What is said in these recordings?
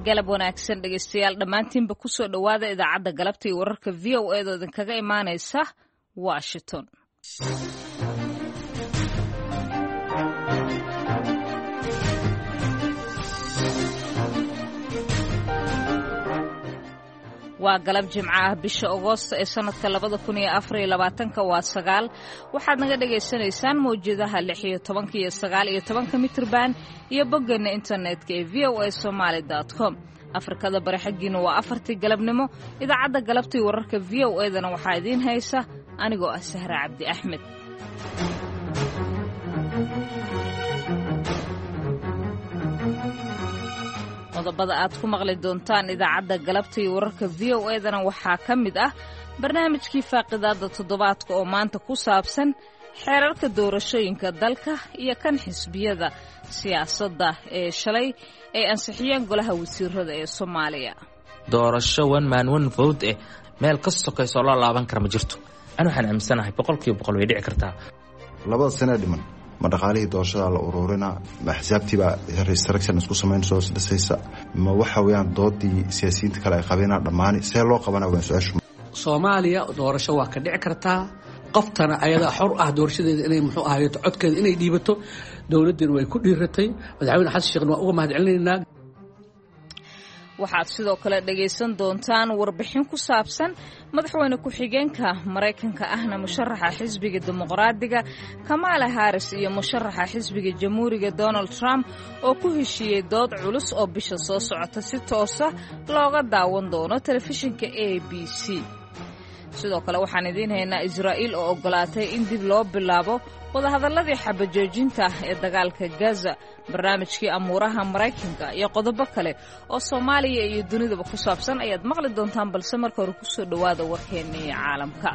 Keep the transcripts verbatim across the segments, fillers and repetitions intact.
galab wanaagsan dhegeystayaal dhammaantiinba ku soo dhowaada idaacadda galabta iyo wararka v o a da idinkaga imaanaysa Washington. waa galab jimco ah bisha Agoosto ee sanadka labada kun iyo afar iyo labaatanka waa sagaal waxaad naga dhageysanaysaan mowjadaha lix iyo toban iyo sagaal iyo toban mitirban iyo boggeena internetka ee v o a somali dot com. Afrikada bari xaggiina waa afartii galabnimo. Idaacadda galabta iyo wararka v o a dana waxaa idiin haysa anigoo ah Sahra Cabdi Axmed. qodobada aad ku maqli doontaan idaacadda galabta iyo wararka v o a dana waxaa ka mid ah barnaamijkii faaqidaada toddobaadka oo maanta ku saabsan xeerarka doorashooyinka dalka iyo kan xisbiyada siyaasadda ee shalay ay ansixiyeen golaha wasiirada ee Soomaaliya. doorasho one man one vote eh meel ka sokoysoo loo laaban kara ma jirto. Anu waxaan aaminsanahay boqolkiiba boqol way dhici kartaa. labada sano dhiman ma dhaqaalihii doorashada la ururina ma xisaabtiiba restriction isku samaynayso sidasaysa ma waxa weeyaan doodii siyaasiyiinta kale ay qabeen dhammaan see loo qabanaa waan su'aashu. Soomaaliya doorasho waa ka dhici kartaa qoftana ayada xor ah doorashadeeda inay muxuu ahayd codkeeda inay dhiibato dawladdeena way ku dhiiratay madaxweyne xasan sheekh waa uga mahadcelinaynaa. waxaad sidoo kale dhagaysan doontaan warbixin ku saabsan madaxweyne ku-xigeenka Mareykanka ahna musharaxa xisbiga dimuqraadiga Kamala Harris iyo musharaxa xisbiga jamhuuriga Donald Trump oo ku heshiiyey dood culus oo bisha soo socota si toos ah looga daawan doono telefishinka A B C. sidoo kale waxaan idiin haynaa Israa'iil oo ogolaatay in dib loo bilaabo wadahadalladii xabajoojinta ee dagaalka Gaza, barnaamijkii amuuraha Mareykanka iyo qodobo kale oo Soomaaliya iyo dunidaba ku saabsan ayaad maqli doontaan, balse marka hore ku soo dhowaada warkeennii caalamka.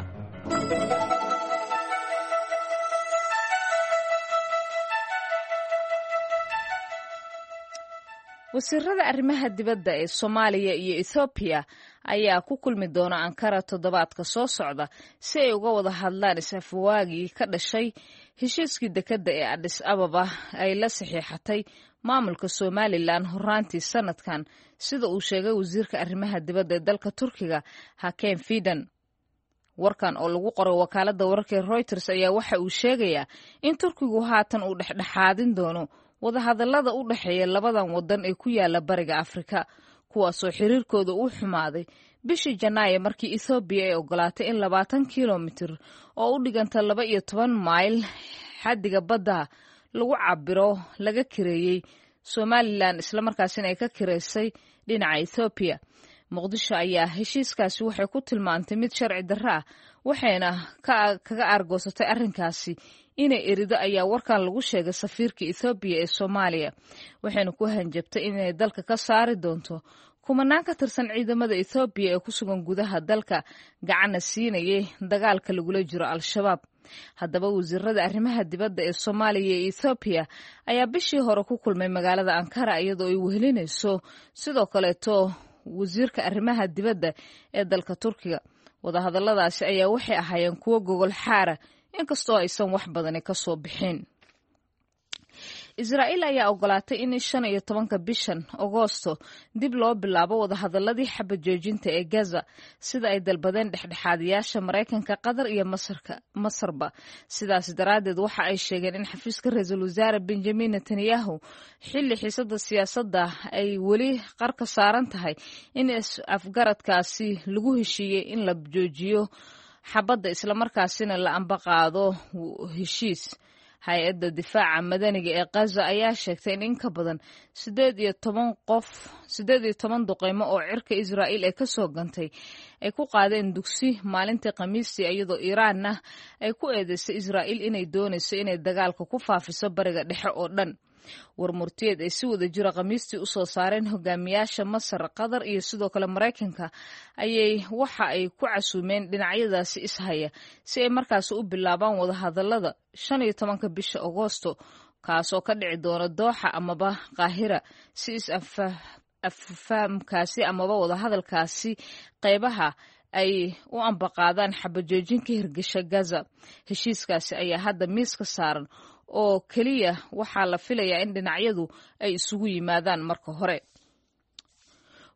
wasiirada arrimaha dibadda ee Soomaaliya iyo Ethiopia ayaa ku kulmi doona Ankara toddobaadka soo socda si ay uga wada hadlaan isafwaagii ka dhashay heshiiskii dekedda ee Addis Ababa ay la saxiixatay maamulka Somaliland horaantii sanadkan, sida uu sheegay wasiirka arrimaha dibadda ee dalka Turkiga Hakan Fidan. warkan oo lagu qoray wakaaladda wararka Reuters ayaa waxa uu sheegayaa in Turkigu haatan uu dhexdhexaadin doono wadahadallada u dhaxeeya labadan wadan ee ku yaala bariga Afrika, kuwaasoo xiriirkooda u xumaaday bishii Janaayo markii Ethiopia ay ogolaatay in labaatan kiiloomitir oo u dhiganta laba iyo toban mayl xaddiga badda lagu cabiro laga kireeyey Somaliland isla markaasina ay ka kireysay dhinaca Ethiopia. Muqdisho ayaa heshiiskaasi waxay ku tilmaantay mid sharci darro ah waxayna kaga argoosatay arrinkaasi inay erido ayaa warkan lagu sheegay safiirka Ethiopia ee Soomaaliya, waxayna ku hanjabtay inay dalka ka saari doonto kumanaan ka tirsan ciidamada Ethiopia ee ku sugan gudaha dalka gacanna siinayay dagaalka lagula jiro Al-Shabaab. haddaba wasiirada arrimaha dibadda ee Soomaaliya iyo Ethiopia ayaa bishii hore ku kulmay magaalada Ankara iyadoo ay wehelinayso sidoo kaleeto wasiirka arrimaha dibadda ee dalka Turkiga. wadahadalladaasi ayaa waxay ahaayeen kuwo gogol xaara inkastoo aysan wax badani ka soo bixin. Israa'iil ayaa ogolaatay in shan iyo tobanka bishan Agoosto dib loo bilaabo wadahadalladii xabajoojinta ee Gaza sida ay dalbadeen dhexdhexaadiyaasha Mareykanka, Qatar iyo Masarka Masarba. sidaas daraaddeed waxa ay sheegeen in xafiiska ra'iisul wasaare Benjamin Netanyahu xilli xiisadda siyaasadda ay weli qarka saaran tahay in afgaradkaasi lagu heshiiyey in la joojiyo xabadda isla markaasina la ambaqaado heshiis. hay-adda difaaca madaniga ee Gaza ayaa sheegtay in in ka badan siddeed iyo toban qof siddeed iyo toban duqeymo oo cirka Israa'iil ay ka soo gantay ay ku qaadeen dugsi maalintii Khamiistii, iyadoo Iiraanna ay ku eedeysay Israa'iil inay doonayso inay dagaalka ku faafiso bariga dhexe oo dhan. warmurtiyeed ay si wada jira Khamiistii u soo saareen hogaamiyaasha Masar, Qatar iyo sidoo kale Mareykanka ayay waxa ay ku casuumeen dhinacyadaasi ishaya si ay markaas u bilaabaan wadahadallada shan iyo tobanka bisha Agoosto, kaasoo ka dhici doona Dooxa amaba Qaahira, si is-affahamkaasi amaba wadahadalkaasi qaybaha ay u ambaqaadaan xabajoojinka hirgasha Gaza. heshiiskaasi ayaa hadda miiska saaran oo keliya waxaa la filayaa in dhinacyadu ay isugu yimaadaan marka hore.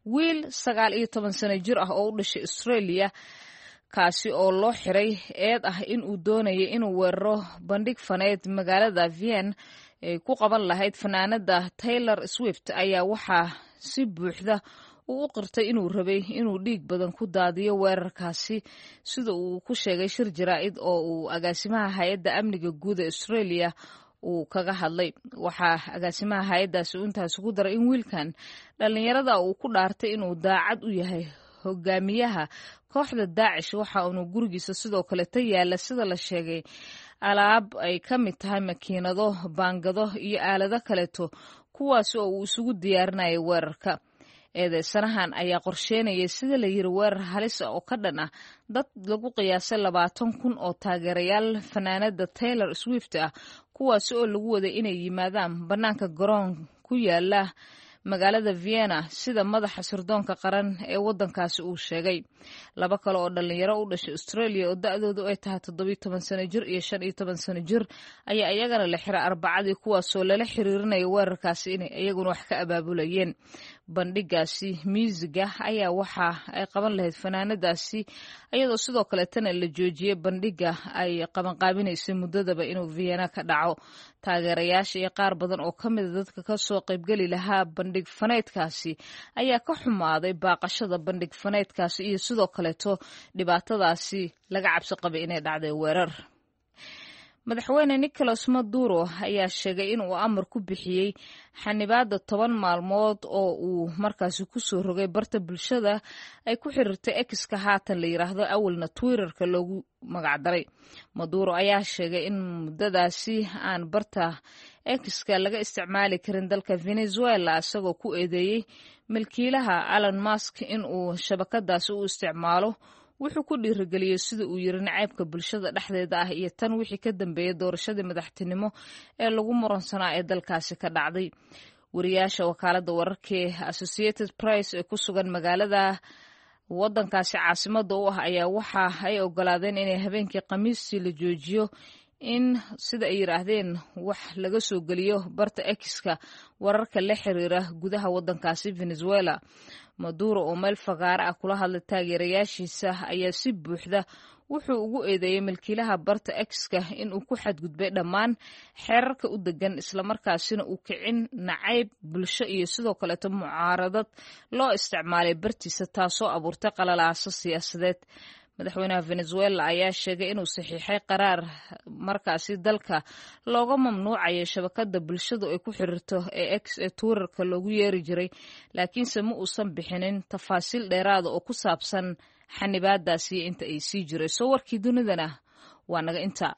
wiil sagaal iyo toban sano jir ah oo u dhashay Australia kaasi oo loo xiray eed ah in uu doonayay inuu weeraro bandhig faneed magaalada Vienna ay ku qaban lahayd fanaanada Taylor Swift ayaa waxaa si buuxda uu u qirtay inuu rabay inuu dhiig badan ku daadiyo weerarkaasi sida uu ku sheegay shir jaraa'id oo uu agaasimaha hay'adda amniga guud ee Australia uu kaga hadlay. Waxaa agaasimaha hay'addaasi intaas ugu daray in wiilkan dhalinyarada uu ku dhaartay inuu daacad u yahay hogaamiyaha kooxda Daacish waxa uu gurigiisa sidoo kale ta yaala sida la sheegay alaab ay ka mid tahay makiinado baangado iyo aalado kaleeto kuwaas oo uu isugu diyaarinayay weerarka. eedeysanahan ayaa qorsheynayay sida la yiri weerar halis ah oo ka dhan ah dad lagu qiyaasay labaatan kun oo taageerayaal fanaanada Taylor Swift ah kuwaas oo lagu waday inay yimaadaan banaanka garoon ku yaala magaalada Vienna sida madaxa sirdoonka qaran ee wadankaasi uu sheegay. Laba kale oo dhalinyaro u dhashay Australia oo da'doodu ay tahay toddoba iyo toban sano jir iyo shan iyo toban sano jir ayaa iyagana la xiray Arbacadii kuwaas oo lala xiriirinaya weerarkaasi inay iyaguna wax ka abaabulayeen. Bandhigaasi muusiga ayaa waxa ay qaban lahayd fanaanadaasi iyadoo sidoo kale tan la joojiyay bandhiga ay qaban qaabinaysay muddadaba inuu Vienna ka dhaco. Taageerayaasha iyo qaar badan oo ka mid ah dadka ka soo qaybgali lahaa bandhig faneedkaasi ayaa ka xumaaday baaqashada bandhig faneedkaasi iyo sidoo kaleeto dhibaatadaasi laga cabsi qabay inay dhacday weerar. Madaxweyne Nicolas Maduro ayaa sheegay in uu amar ku bixiyay xanibaada toban maalmood oo uu markaasi ku soo rogay barta bulshada ay ku xiriirtay X-ka haatan la yiraahdo awalna Twitter-ka loogu magac daray. Maduro ayaa sheegay in muddadaasi aan barta X-ka laga isticmaali karin dalka Venezuela isagoo ku eedeeyay milkiilaha Elon Musk in uu shabakadaasi u isticmaalo wuxuu ku dhiirigeliyay sida uu yiri nacaybka bulshada dhexdeeda ah iyo tan wixii ka dambeeyay doorashadii madaxtinimo ee lagu muransanaa ee dalkaasi ka dhacday. Wariyaasha wakaaladda wararka ee Associated Press ee ku sugan magaalada wadankaasi caasimada u ah ayaa waxa ay ogolaadeen inay habeenkii Khamiistii la joojiyo in sida ay yiraahdeen wax laga soo geliyo barta X-ka wararka la xiriira gudaha wadankaasi Venezuela. Maduro oo meel fagaara ah kula hadlay taageerayaashiisa ayaa si buuxda wuxuu ugu eedeeyay milkiilaha barta X-ka in uu ku xadgudbay dhammaan xeerarka u degan isla markaasina uu kicin nacayb bulsho iyo sidoo kale mucaaradad loo isticmaalay bartiisa taasoo abuurtay qalalaaso siyaasadeed. Madaxweynaha Venezuela ayaa sheegay inuu saxiixay qaraar markaasi dalka looga mamnuucayo shabakada bulshadu ay ku xiriirto ee X ee Twitter-ka loogu yeeri jiray laakiinse ma uusan bixinin tafaasiil dheeraad oo ku saabsan xanibaadaasi inta ay sii jiray. Soo warkii dunidana waa naga inta.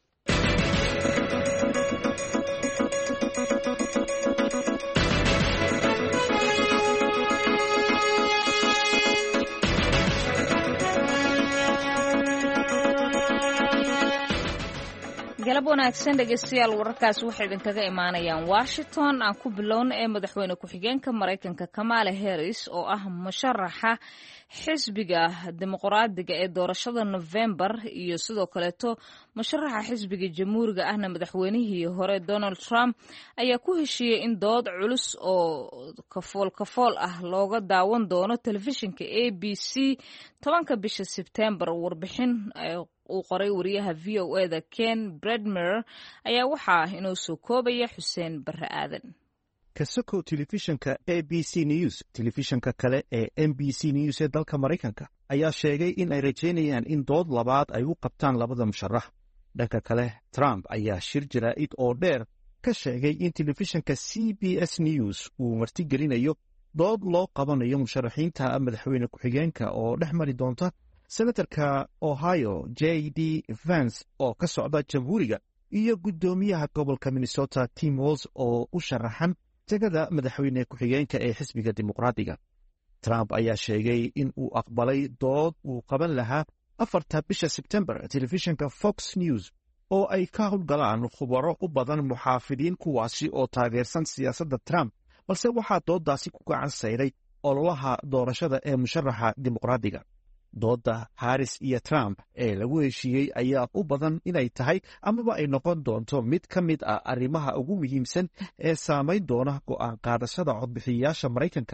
galab wanaagsan dhegeystayaal wararkaas waxay idinkaga imaanayaan Washington aan ku bilowna ee madaxweyne ku-xigeenka Mareykanka Kamala Harris oo ah musharaxa xisbiga dimuqraadiga ee doorashada November iyo sidoo kaleeto musharaxa xisbiga jamhuuriga ahna madaxweynihii hore Donald Trump ayaa ku heshiiyay in dood culus oo kafool kafool ah looga daawan doono telefishinka A B C tobanka bisha September. Warbixin uu qoray wariyaha V O A da Ken Bredmer ayaa waxaa inoo soo koobaya Xuseen Barre Aadan. kasoko telefishinka A B C News telefishinka kale ee M B C News ee dalka Mareykanka ayaa sheegay in ay rajeynayaan in dood labaad ay u qabtaan labada musharax. Dhanka kale Trump ayaa shir jaraa'id oo dheer ka sheegay in telefishinka C B S News uu martigelinayo dood loo qabanayo musharaxiinta madaxweyne ku-xigeenka oo dhex mari doonta senatarka Ohio J D Vance oo ka socda jamhuuriga iyo guddoomiyaha gobolka Minnesota Tim Walz oo u sharaxan jagada madaxweyne ku-xigeenka ee xisbiga dimuqraadiga. Trump ayaa sheegay in uu aqbalay dood uu qaban lahaa afarta bisha September telefishinka Fox News oo ay ka howlgalaan khubaro u badan muxaafidiin kuwaasi oo taageersan siyaasadda Trump, balse waxaa doodaasi ku gacan sayray ololaha doorashada ee musharaxa dimuqraadiga. Dooda Harris iyo Trump ee lagu heshiiyey ayaa u badan inay tahay amaba ay noqon doonto mid ka mid ah arrimaha ugu muhiimsan ee saamayn doona go'aan qaadashada codbixiyayaasha Mareykanka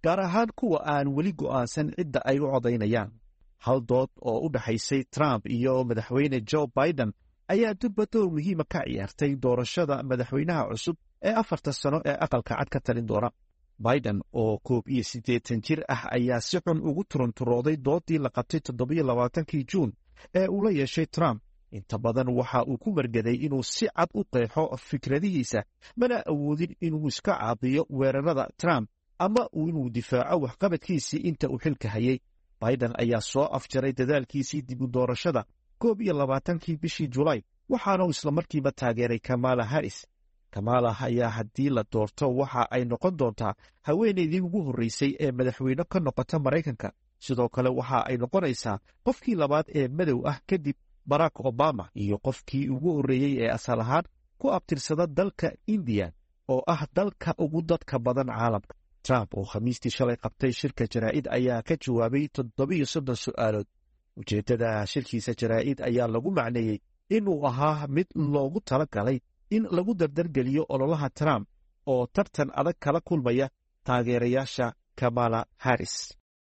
gaar ahaan kuwa aan weli go'aansan cidda ay u codaynayaan. hal dood oo u dhexaysay Trump iyo madaxweyne Joe Biden ayaa durba door muhiima ka ciyaartay doorashada madaxweynaha cusub ee afarta sano ee aqalka cad ka talin doona. Biden oo koob iyo siddeetan jir ah ayaa si xun ugu turunturooday doodii la qabtay toddobiyo labaatankii Juun ee uu la yeeshay Trump. inta badan waxa uu ku wargaday inuu si cad u qeexo fikradihiisa, mana awoodin inuu iska caabiyo weerarada Trump ama inuu difaaco waxqabadkiisii inta uu xilka hayay. Biden ayaa soo afjaray dadaalkiisii dib u doorashada koob iyo labaatankii bishii Julaay, waxaana uu isla markiiba taageeray Kamala Harris. Kamala ayaa haddii la doorto waxa ay noqon doontaa haweeneydii ugu horreysay ee madaxweyne ka noqota Maraykanka. sidoo kale waxa ay noqonaysaa qofkii labaad ee madow ah kadib Barack Obama iyo qofkii ugu horreeyey ee asal ahaan ku abtirsada dalka Indiya oo ah dalka ugu dadka badan caalamka. Trump oo khamiistii shalay qabtay shirka jaraa'id ayaa ka jawaabay toddobiyo soddon su'aalood. ujeeddada shirkiisa jaraa'id ayaa lagu macneeyey inuu ahaa mid loogu tala galay in lagu dardargeliyo ololaha Trump oo tartan adag kala kulmaya taageerayaasha Kamala Harris.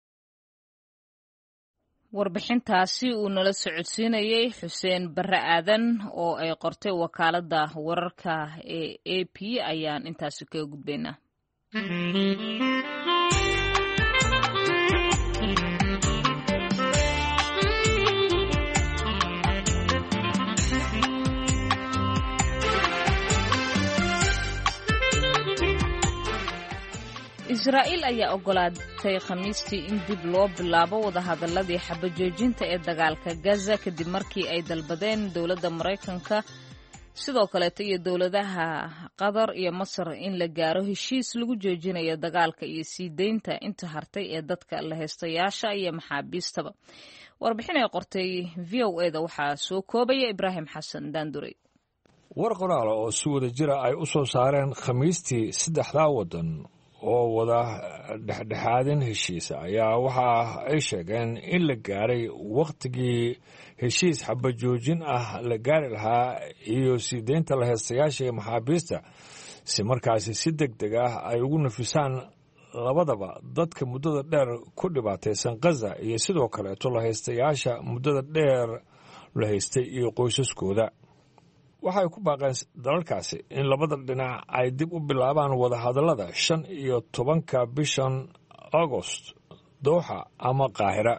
warbixintaasi uu nala socodsiinayey xuseen barre aadan oo ay qortay wakaaladda wararka ee A P ayaan intaasi kaga gudbaynaa. Israa'iil ayaa ogolaatay khamiistii in dib loo bilaabo wadahadaladii xabajoojinta ee dagaalka Gaza kadib markii ay dalbadeen dowladda Maraykanka sidoo kaleeto iyo dowladaha Qatar iyo Masar in la gaaro heshiis lagu joojinayo dagaalka iyo sii deynta inta hartay ee dadka la heystayaasha iyo maxaabiistaba. warbixin ay qortay V O A da waxaa soo koobaya Ibraahim Xasan Daanduray. war qoraal oo si wada jira ay u soo saareen khamiistii saddexdaa waddan oo wada dhexdhexaadin heshiisa ayaa waxa ay sheegeen in la gaaray wakhtigii heshiis xabajoojin ah la gaari lahaa iyo sii deynta la heystayaasha iyo maxaabiista si markaasi si deg deg ah ay ugu nafisaan labadaba dadka muddada dheer ku dhibaataysan Gaza iyo sidoo kaleeto la heystayaasha muddada dheer la haystay iyo qoysaskooda. waxay ku baaqeen dalalkaasi in labada dhinac ay dib u bilaabaan wadahadallada shan iyo tobanka bishan Agost Dooxa ama Qaahira.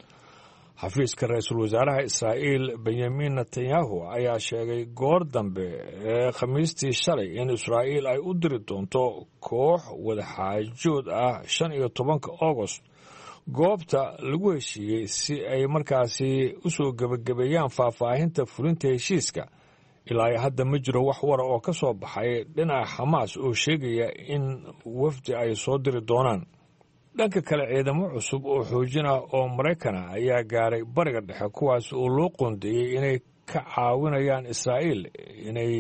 xafiiska ra-iisul wasaaraha Israa'iil Benyamin Netanyahu ayaa sheegay goor dambe ee khamiistii shalay in Israa'iil ay u diri doonto koox wadaxaajood ah shan iyo tobanka Agost goobta lagu heshiiyey si ay markaasi u soo gebagabeeyaan faahfaahinta fulinta heshiiska. ilaa hadda ma jiro wax wara oo ka soo baxay dhinaca Xamaas oo sheegaya in wafdi ay soo diri doonaan. dhanka kale ciidamo cusub oo xoojina oo Maraykana ayaa gaaray bariga dhexe kuwaas oo loo qoondeeyey inay ka caawinayaan Israa'iil inay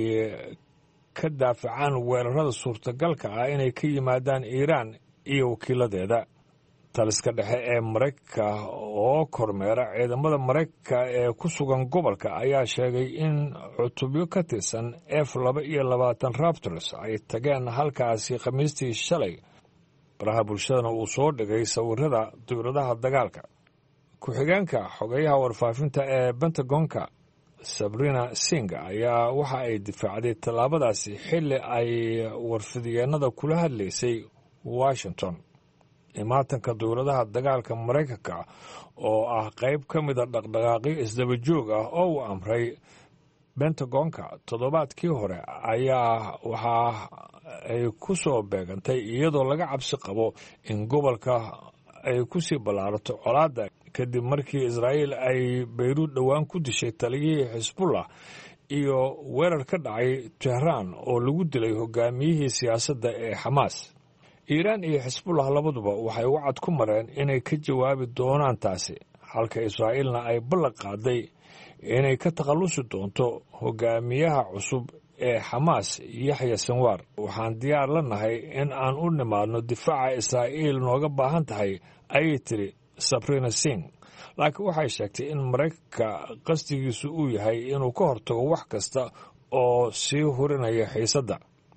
ka daafacaan weerarada suurtagalka ah inay ka yimaadaan Iiraan iyo wakiiladeeda. taliska dhexe ee Maraykanka oo kormeera ciidamada Maraykanka ee ku sugan gobolka ayaa sheegay in cutubyo ka tirsan F laba iyo labaatan Raptors ay tageen halkaasi khamiistii shalay. baraha bulshadana uu soo dhigay sawirada diyaaradaha dagaalka. ku-xigeenka xogeyaha warfaafinta ee Pentagonka Sabrina Singh ayaa waxa ay difaacday tallaabadaasi xilli ay warfidyeennada kula hadlaysay Washington. imaatanka dowladaha dagaalka Maraykanka oo ah qayb ka mida dhaqdhaqaaqyo isdaba joog ah oo uu amray Pentagonka toddobaadkii hore ayaa waxa ay ku soo beegantay iyadoo laga cabsi qabo in gobolka ay ku sii ballaarato colaadda kadib markii Israa'iil ay Beirut dhowaan ku dishay taliyihii Xisbullah iyo weerar ka dhacay Tehran oo lagu dilay hogaamiyihii siyaasadda ee Xamaas. Iiraan iyo Xisbullah labaduba waxay wacad ku mareen inay ka jawaabi doonaan taasi, halka Israa'iilna ay ballan qaaday inay ka takhalusi doonto hogaamiyaha cusub ee Xamaas Yaxya Sinwaar. waxaan diyaar la nahay in aan u nimaadno difaaca Israa'iil nooga baahan tahay, ayay tiri Sabrina Singh. laakiin waxay sheegtay in Maraykanka qasdigiisu uu yahay inuu ka hortago wax kasta oo sii hurinaya xiisadda.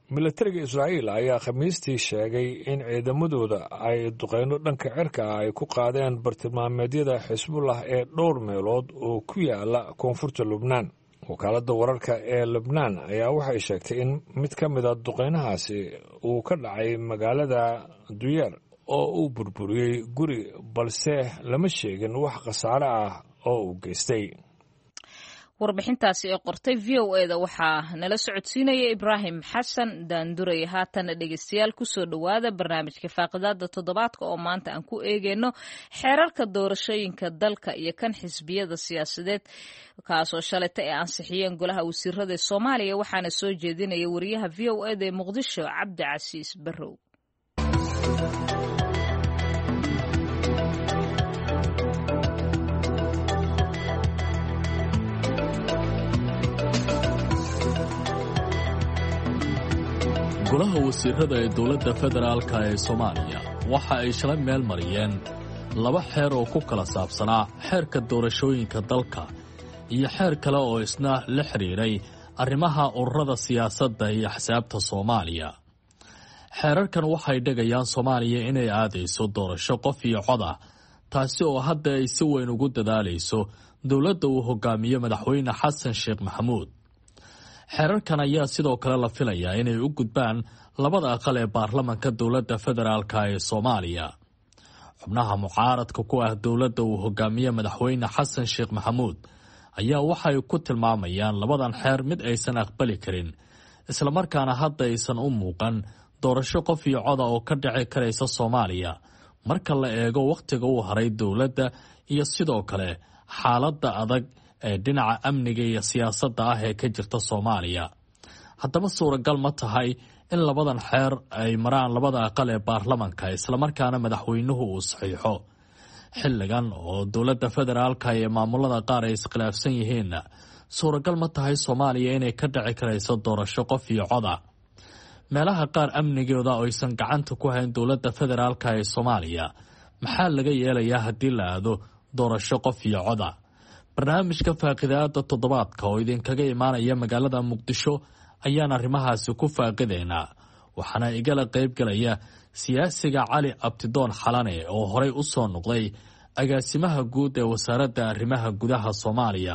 milatariga israa'iil ayaa khamiistii sheegay in ciidamadooda ay duqeyno dhanka cirka ah ay ku qaadeen bartilmaameedyada xisbullah ee dhowr meelood oo ku yaala koonfurta lubnaan. wakaaladda wararka ee lubnaan ayaa waxay sheegtay in mid ka mida duqeynahaasi uu ka dhacay magaalada duyeer oo uu burburiyey guri, balse lama sheegin wax khasaare ah oo uu geystay. warbixintaasi ee qortay v o e da waxaa nala socodsiinaya ibraahim xasan daanduray. haatana dhegeystayaal kusoo dhowaada barnaamijka faaqidaada toddobaadka oo maanta aan ku eegeyno xeerarka doorashooyinka dalka iyo kan xisbiyada siyaasadeed kaasoo shalayta ay ansixiyeen golaha wasiirada ee soomaaliya. waxaana soo jeedinaya wariyaha v o e da ee muqdisho cabdi casiis barrow. golaha wasiirada ee dowladda federaalka ee soomaaliya waxa ay shalay meel mariyeen laba xeer oo ku kala saabsanaa xeerka doorashooyinka dalka iyo xeer kale oo isna la xidhiidhay arrimaha ururada siyaasadda iyo axsaabta soomaaliya. xeerarkan waxay dhegayaan soomaaliya inay aadayso doorasho qof iyo cod ah, taasi oo hadda ay si weyn ugu dadaalayso dowladda uu hogaamiyo madaxweyne xasan sheekh maxamuud. xeerarkan ayaa sidoo kale la filayaa inay u gudbaan labada aqal ee baarlamanka dowladda federaalka ee soomaaliya. xubnaha mucaaradka ku ah dowladda uu hogaamiye madaxweyne xasan sheekh maxamuud ayaa waxay ku tilmaamayaan labadan xeer mid aysan aqbali karin, islamarkaana hadda aysan u muuqan doorasho qof iyo coda oo ka dhici karaysa soomaaliya marka la eego wakhtiga uu haray dowladda iyo sidoo kale xaaladda adag ee dhinaca amniga iyo siyaasadda ah ee ka jirta soomaaliya. haddaba suuragal ma tahay in labadan xeer ay maraan labada aqal ee baarlamanka islamarkaana madaxweynuhu uu saxiixo xilligan oo dowladda federaalka iyo maamulada qaar ay iskhilaafsan yihiinna suuragal ma tahay soomaaliya inay ka dhici karayso doorasho qof iyo coda? meelaha qaar amnigooda oo aysan gacanta ku hayn dowladda federaalka ee soomaaliya maxaa laga yeelayaa haddii la aado doorasho qof iyo coda? barnaamijka faaqidaada toddobaadka oo idinkaga imaanaya magaalada muqdisho ayaan arrimahaasi ku faaqidaynaa. waxaana igala qaybgalaya siyaasiga cali abtidoon xalane oo horey u soo noqday agaasimaha guud ee wasaaradda arrimaha gudaha soomaaliya,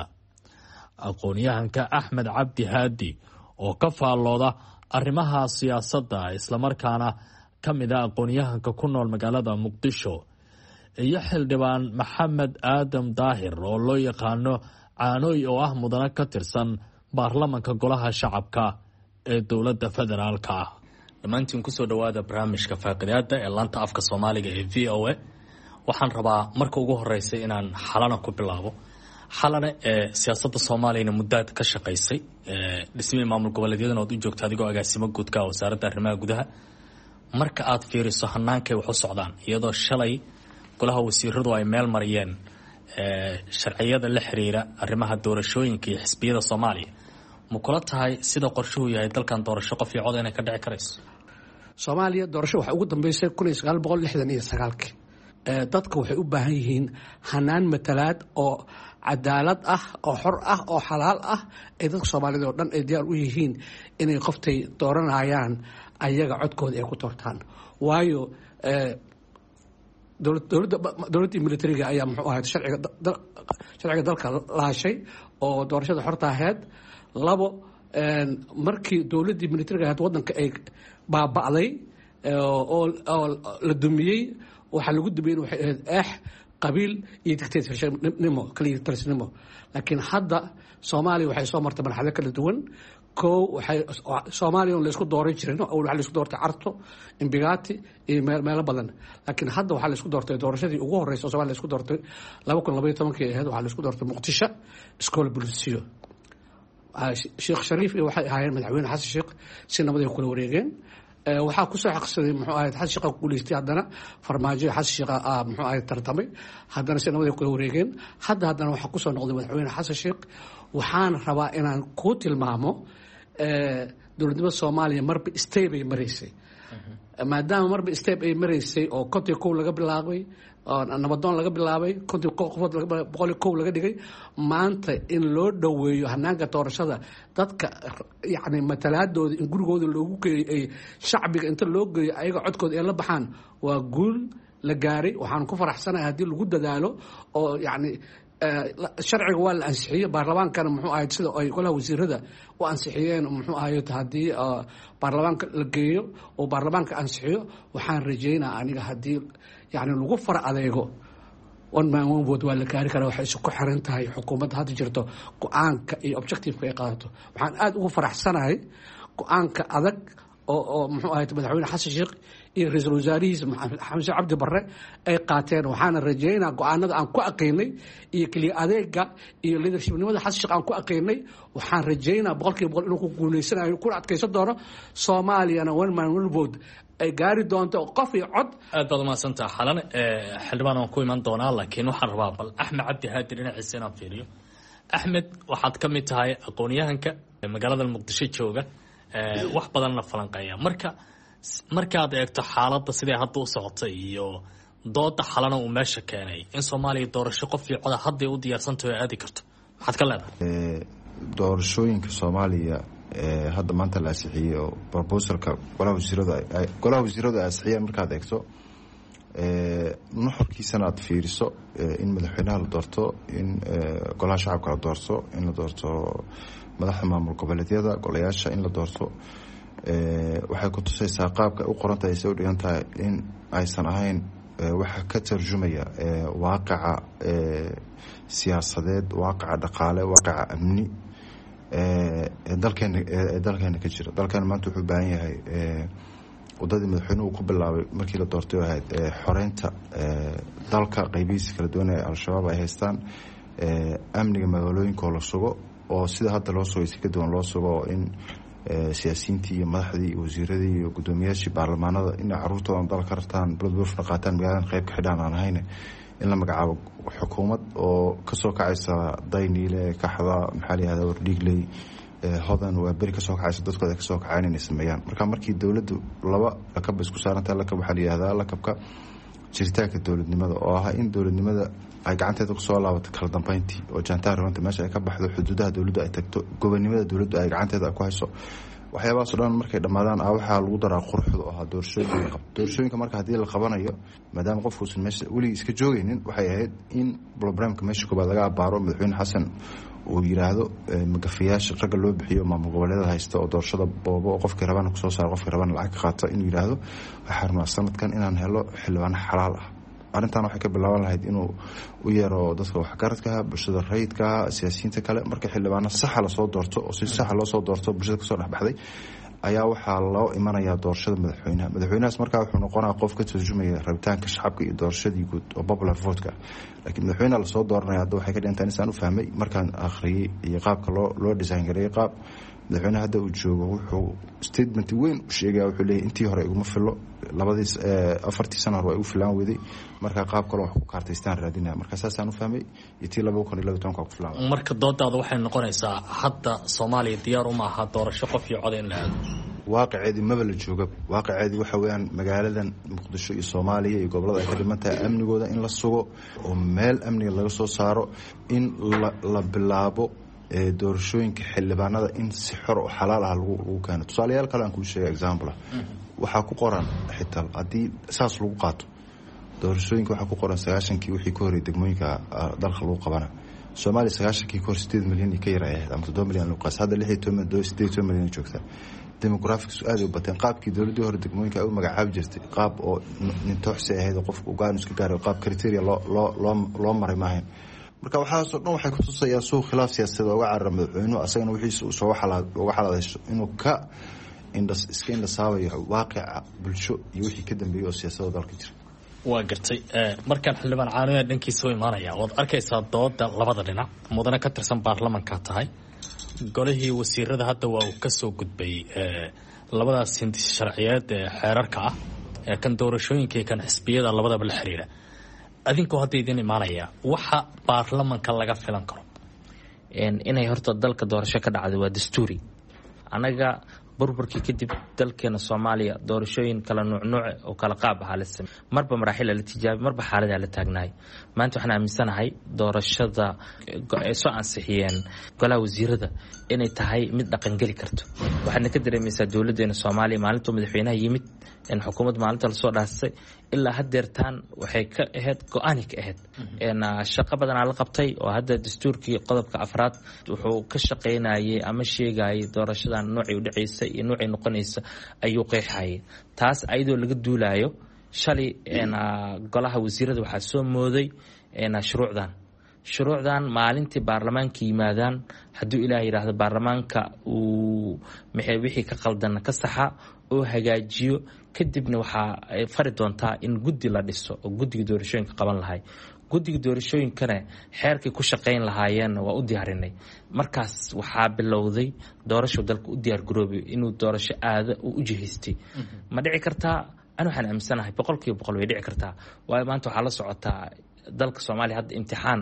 aqoon-yahanka axmed cabdi haadi oo ka faallooda arrimaha siyaasadda islamarkaana ka mid a aqoon-yahanka ku nool magaalada muqdisho, iyo xildhibaan maxamed aadam daahir oo loo yaqaano caanooy oo ah mudane ka tirsan baarlamanka golaha shacabka ee dowladda federaalka ah. dhammaantiin kusoo dhowaada barnaamijka faaqidaada ee laanta afka soomaaliga ee v o a. waxaan rabaa marka ugu horeysa inaan xalana ku bilaabo. xalane ee siyaasadda soomaaliyana muddaad ka shaqaysay dhismihii maamul goboleedyadan ood u joogta adigoo agaasimo guudka wasaaradda arrimaha gudaha. marka aad fiiriso hanaankay wax u socdaan iyadoo shalay golaha wasiiradu ay meel mariyeen sharciyada la xiriira arrimaha doorashooyinka iyo xisbiyada soomaaliya, ma kula tahay sida qorshuhu yahay dalkan doorasho qof iyo cod inay ka dhici karayso? soomaaliya doorasho waxaa ugu dambeysay kun iyo sagaal boqol lixdan iyo sagaalkii. dadka waxay u baahan yihiin hanaan matalaad oo cadaalad ah oo xor ah oo xalaal ah ee dadka soomaaliyed oo dhan ay diyaar u yihiin inay qoftay dooranayaan ayaga codkooda ay ku doortaan. waayo dowladdii militariga ayaa muxuu ahayd sharciga dalka laashay oo doorashada xorta ahayd. labo, markii dowladdii militariga ahayd waddanka ay baaba'day oo la dumiyey, waxaa lagu dumiyey waxay ahayd eex qabiil iyo dictatornimo kaliya talisnimo. laakiin hadda soomaaliya waxay soo martay marxalado kala duwan. kow, waxay soomaaliya on laysku dooran jirin, waxaa laysku doortay carto, imbigati iyo meelo badan. laakiin hadda waxaa laysku doortay doorashadii ugu horeysa oo somalia laysku doortay laba kun labaiyo tobankii ahayd waxaa laysku doortay muqdisho iskoola bulisiyo. sheekh shariif iyo waxay ahaayeen madaxweyne xasan sheekh si nabaday kula wareegeen. waxaa kusoo xaqsaday muxuu ahayd xasan sheekh ku guuleystay, haddana farmaajo xasan sheekh muxuu ahayd tartamay, haddana si nabaday kula wareegeen. hadda haddana waxaa kusoo noqday madaxweyne xasan sheekh. waxaan rabaa inaan kuu tilmaamo dowladnimada soomaaliya marba stay bay maraysay. maadaama marba step ay maraysay oo kontii kow laga bilaabay oo nabadoon laga bilaabay kontii qofood boqol kow laga dhigay maanta in loo dhoweeyo hanaanka doorashada dadka yacni matalaadooda in gurigooda loogu geeyo ay shacbiga inta loo geeyo ayaga codkooda ay la baxaan waa guul la gaaray. waxaan ku faraxsanahay haddii lagu dadaalo oo yacni sharciga waa la ansixiyey baarlamaankana muxuu ahayd sida ay golaha wasiirada u ansixiyeen muxuu ahayd haddii baarlamaanka la geeyo oo baarlamaanka ansixiyo waxaan rajeynaa aniga haddii yacni lagu fara adeego one man one vote waa la gaari karaa. waxay isku xiran tahay xukuumadda hadda jirto go-aanka iyo objectiveka ay qaadato. waxaan aada ugu faraxsanahay go-aanka adag oo oo muxuu ahayd madaxweyne xasan sheekh iyo ra-iisul wasaarihiisa xamse cabdi barre ay qaateen. waxaana rajeynaa go-aanada aan ku aqaynay iyo keliya adeega iyo leadershipnimada xasan sheekh aan ku aqaynay waxaan rajeynaa boqol kiiba boqol inuu ku guuleysanayo kuna adkaysan doono soomaaliyana one man one vote ay gaari doonto qof iyo cod. aad baad umahadsantaha xalan xildhibaan waan ku iman doonaa laakiin waxaan rabaa bal axmed cabdi haadi dhinaciisa inaan fiiriyo. axmed waxaad ka mid tahay aqoon-yahanka magaalada muqdisho jooga wax badan la falanqeeya marka markaad eegto xaaladda siday hadda u socotay iyo dooda xalana uu meesha keenay in soomaaliya doorasho qof iyo coda hadday u diyaarsantaho ay aadi karto maxaad ka leedahay? doorashooyinka soomaaliya hadda maanta la ansixiyey oo proposalka golaha wasiirada golaha wasiiradu ay ansixiyeen markaad eegto nuxurkiisana aad fiiriso in madaxweynaha la doorto in golaha shacabka la doorto in la doorto madaxda maamul goboleedyada golayaasha in la doorto waxay ku tusaysaa qaabka u qoran tahay say u dhigan tahay in aysan ahayn waxa ka tarjumaya waaqica siyaasadeed waaqica dhaqaale waaqica amni dalkeena ee dalkeena ka jira. dalkeena maanta wuxuu u baahan yahay wadadii madaxweynuhu ku bilaabay markii la doortay oo ahayd xoreynta dalka qaybihiisa kala duwan ee al-shabaab ay haystaan amniga magaalooyinka oo la sugo oo sida hadda loo sugay si ka duwan loo sugo oo in siyaasiyiintii iyo madaxdii iyo wasiiradii iyo guddoomiyaashii baarlamaanada inay caruurtoodan dal ka rartaan buladbuurfna qaataan magaaladan qayb ka xidhaan aan ahayn in la magacaabo xukuumad oo kasoo kacaysa dayniile kaxda maxaa la yihahda wardhiigley hodan waa beri kasoo kacaysa dadkooda kasoo kacayn inay sameeyaan. marka markii dowladdu laba lakab isku saarantaha lakab waxaa la yihahdaa lakabka jiritaanka dowladnimada oo ah in dowladnimada ay gacanteeda kusoo laabato kala dambeyntii oo jaantaar runta meesha ay ka baxdo xuduudaha dowladdu ay tagto gobonimada dowladdu ay gacanteeda ku hayso waxyaabahaas o dhan markay dhammaadaan ah waxaa lagu daraa quruxda oo ahaa doorashooyinka qab doorashooyinka marka haddii la qabanayo maadaama qofkuusan meesha weligii iska joogaynin waxay ahayd in brogramka meesha koobaad laga abaaro madaxweyne xasan uu yiraahdo magafayaasha ragga loo bixiyo maamul goboleedyada haysta oo doorashada boobo oo qofkii rabana kusoo saaro qofkii rabana lacag ka qaata inuu yiraahdo waxaa rabnaa sanadkan inaan helo xildhibaano xalaal ah. arrintan waxay ka bilaaban lahayd inuu u yeero dadka waxgaradkaha bulshada rayidkaha siyaasiyiinta kale marka xildhibaano saxa lasoo doorto oo si saxa loo soo doorto bulshada kasoo dhexbaxday ayaa waxaa loo imanayaa doorashada madaxweynaha. madaxweynahaas markaa wuxuu noqonaa qof ka turjumaya rabitaanka shacabka iyo doorashadii guud oo popular votka laakiin madaxweynaha lasoo dooranaya hadda waxay ka dhigantahay insaan u fahmay markaan akhriyey iyo qaabka loo loo design gareeyey qaab madaxweynaha hadda uu joogo wuxuu statement weyn u sheegaya wuxuu leeyahy intii hore iguma filo labadiis afartii sano hore waa igu filaan weday marka qaab kale wax ku kaartaystaan raadinaya marka saasaan u fahmay iyo tii laba kun iyo laba tobanka ku filaan. marka doodaada waxay noqonaysaa hadda soomaaliya diyaar uma aha doorasho qof iyo cod in la aado. waaqiceedii maba la jooga waaqiceedii waxa weeyaan magaaladan muqdisho iyo soomaaliya iyo gobolada ay ka dhiman tahay amnigooda in la sugo oo meel amniga laga soo saaro in la bilaabo doorashooyinka xildhibaanada in si xor oo xalaal ah lagu keeno. tusaalayaal kale aan kuu sheega example waxaa ku qoran xitaa haddii saas lagu qaato doorashooyinka waxaa ku qoran sagaashankii wixii ka horreeyay degmooyinka dalka lagu qabana soomaaliya sagaashankii ka hor sideed milyan ka yar ay ahayd ama toddoba milyan lagu qaas hadda lix iyo toban sideed iyo toban milyan joogtaa. demographics aad u bateen qaabkii dowladdii hore degmooyinka ay u magacaabi jirtay qaab oo nintooxsi ahayd oo qofka ugaan iska gaaray qaab criteria loo loo loo maray maahayn. marka waxaasoo dhan waxay ku tusayaan suuq khilaaf siyaasadeed ooga carara madaxweynuhu asagana wixiisa uu soo uga xalaadayso inuu ka indhas iska indhasaabayo waaqica bulsho iyo wixii ka dambeeyey oo siyaasadda dalka jira. waa gartay markaan xildhibaan caanoya dhankiisa u imaanaya waad arkaysaa dooda labada dhinac mudane ka tirsan baarlamankaa tahay golihii wasiirada hadda waa uu kasoo gudbay labadaas hindis sharciyeed ee xeerarka ah ee kan doorashooyinka iyo kan xisbiyada labadaba la xiriira adinkoo hadda idin imaanaya waxa baarlamanka laga filan karo inay horta dalka doorasho ka dhacday waa dastuuri. annaga burburkii kadib dalkeena soomaaliya doorashooyin kala nuucnuuce oo kala qaab ahaa la samey marba maraaxila la tijaabay marba xaaladaa la taagnahay maanta waxaan aaminsanahay doorashada ay soo ansixiyeen golaha wasiirada inay tahay mid dhaqangeli karto waxaadna ka dareemaysaa dowladeena soomaaliya maalintuu madaxweynaha yimid xukuumad maalinta lasoo dhaastay ilaa hadeertaan waxay ka ahayd go-aanay ka ahayd shaqo badanaa la qabtay oo hadda dastuurkii qodobka afraad wuxuu ka shaqaynayay ama sheegayay doorashadan noocay u dhacaysa iyo noocay noqonaysa ayuu qeexayay taas ayadoo laga duulayo shalay golaha wasiirada waxaa soo mooday shuruucdan shuruucdan maalintii baarlamaanka yimaadaan hadduu ilaah yidhaahdo baarlamaanka uu maxay wixii ka qaldan ka saxa oo hagaajiyo kadibna waxaa ay fari doontaa in guddi la dhiso oo guddiga doorashooyinka qaban lahay guddiga doorashooyinkana xeerkay ku shaqayn lahaayeenna waa u diyaarinay markaas waxaa bilowday doorasho dalka u diyaargaroobay inuu doorasho aada uu u jihaystay ma dhici kartaa ani waxaan aaminsanahay boqolkiiba boqol way dhici kartaa waayo maanta waxaa la socotaa dalka soomaaliya hadda imtixaan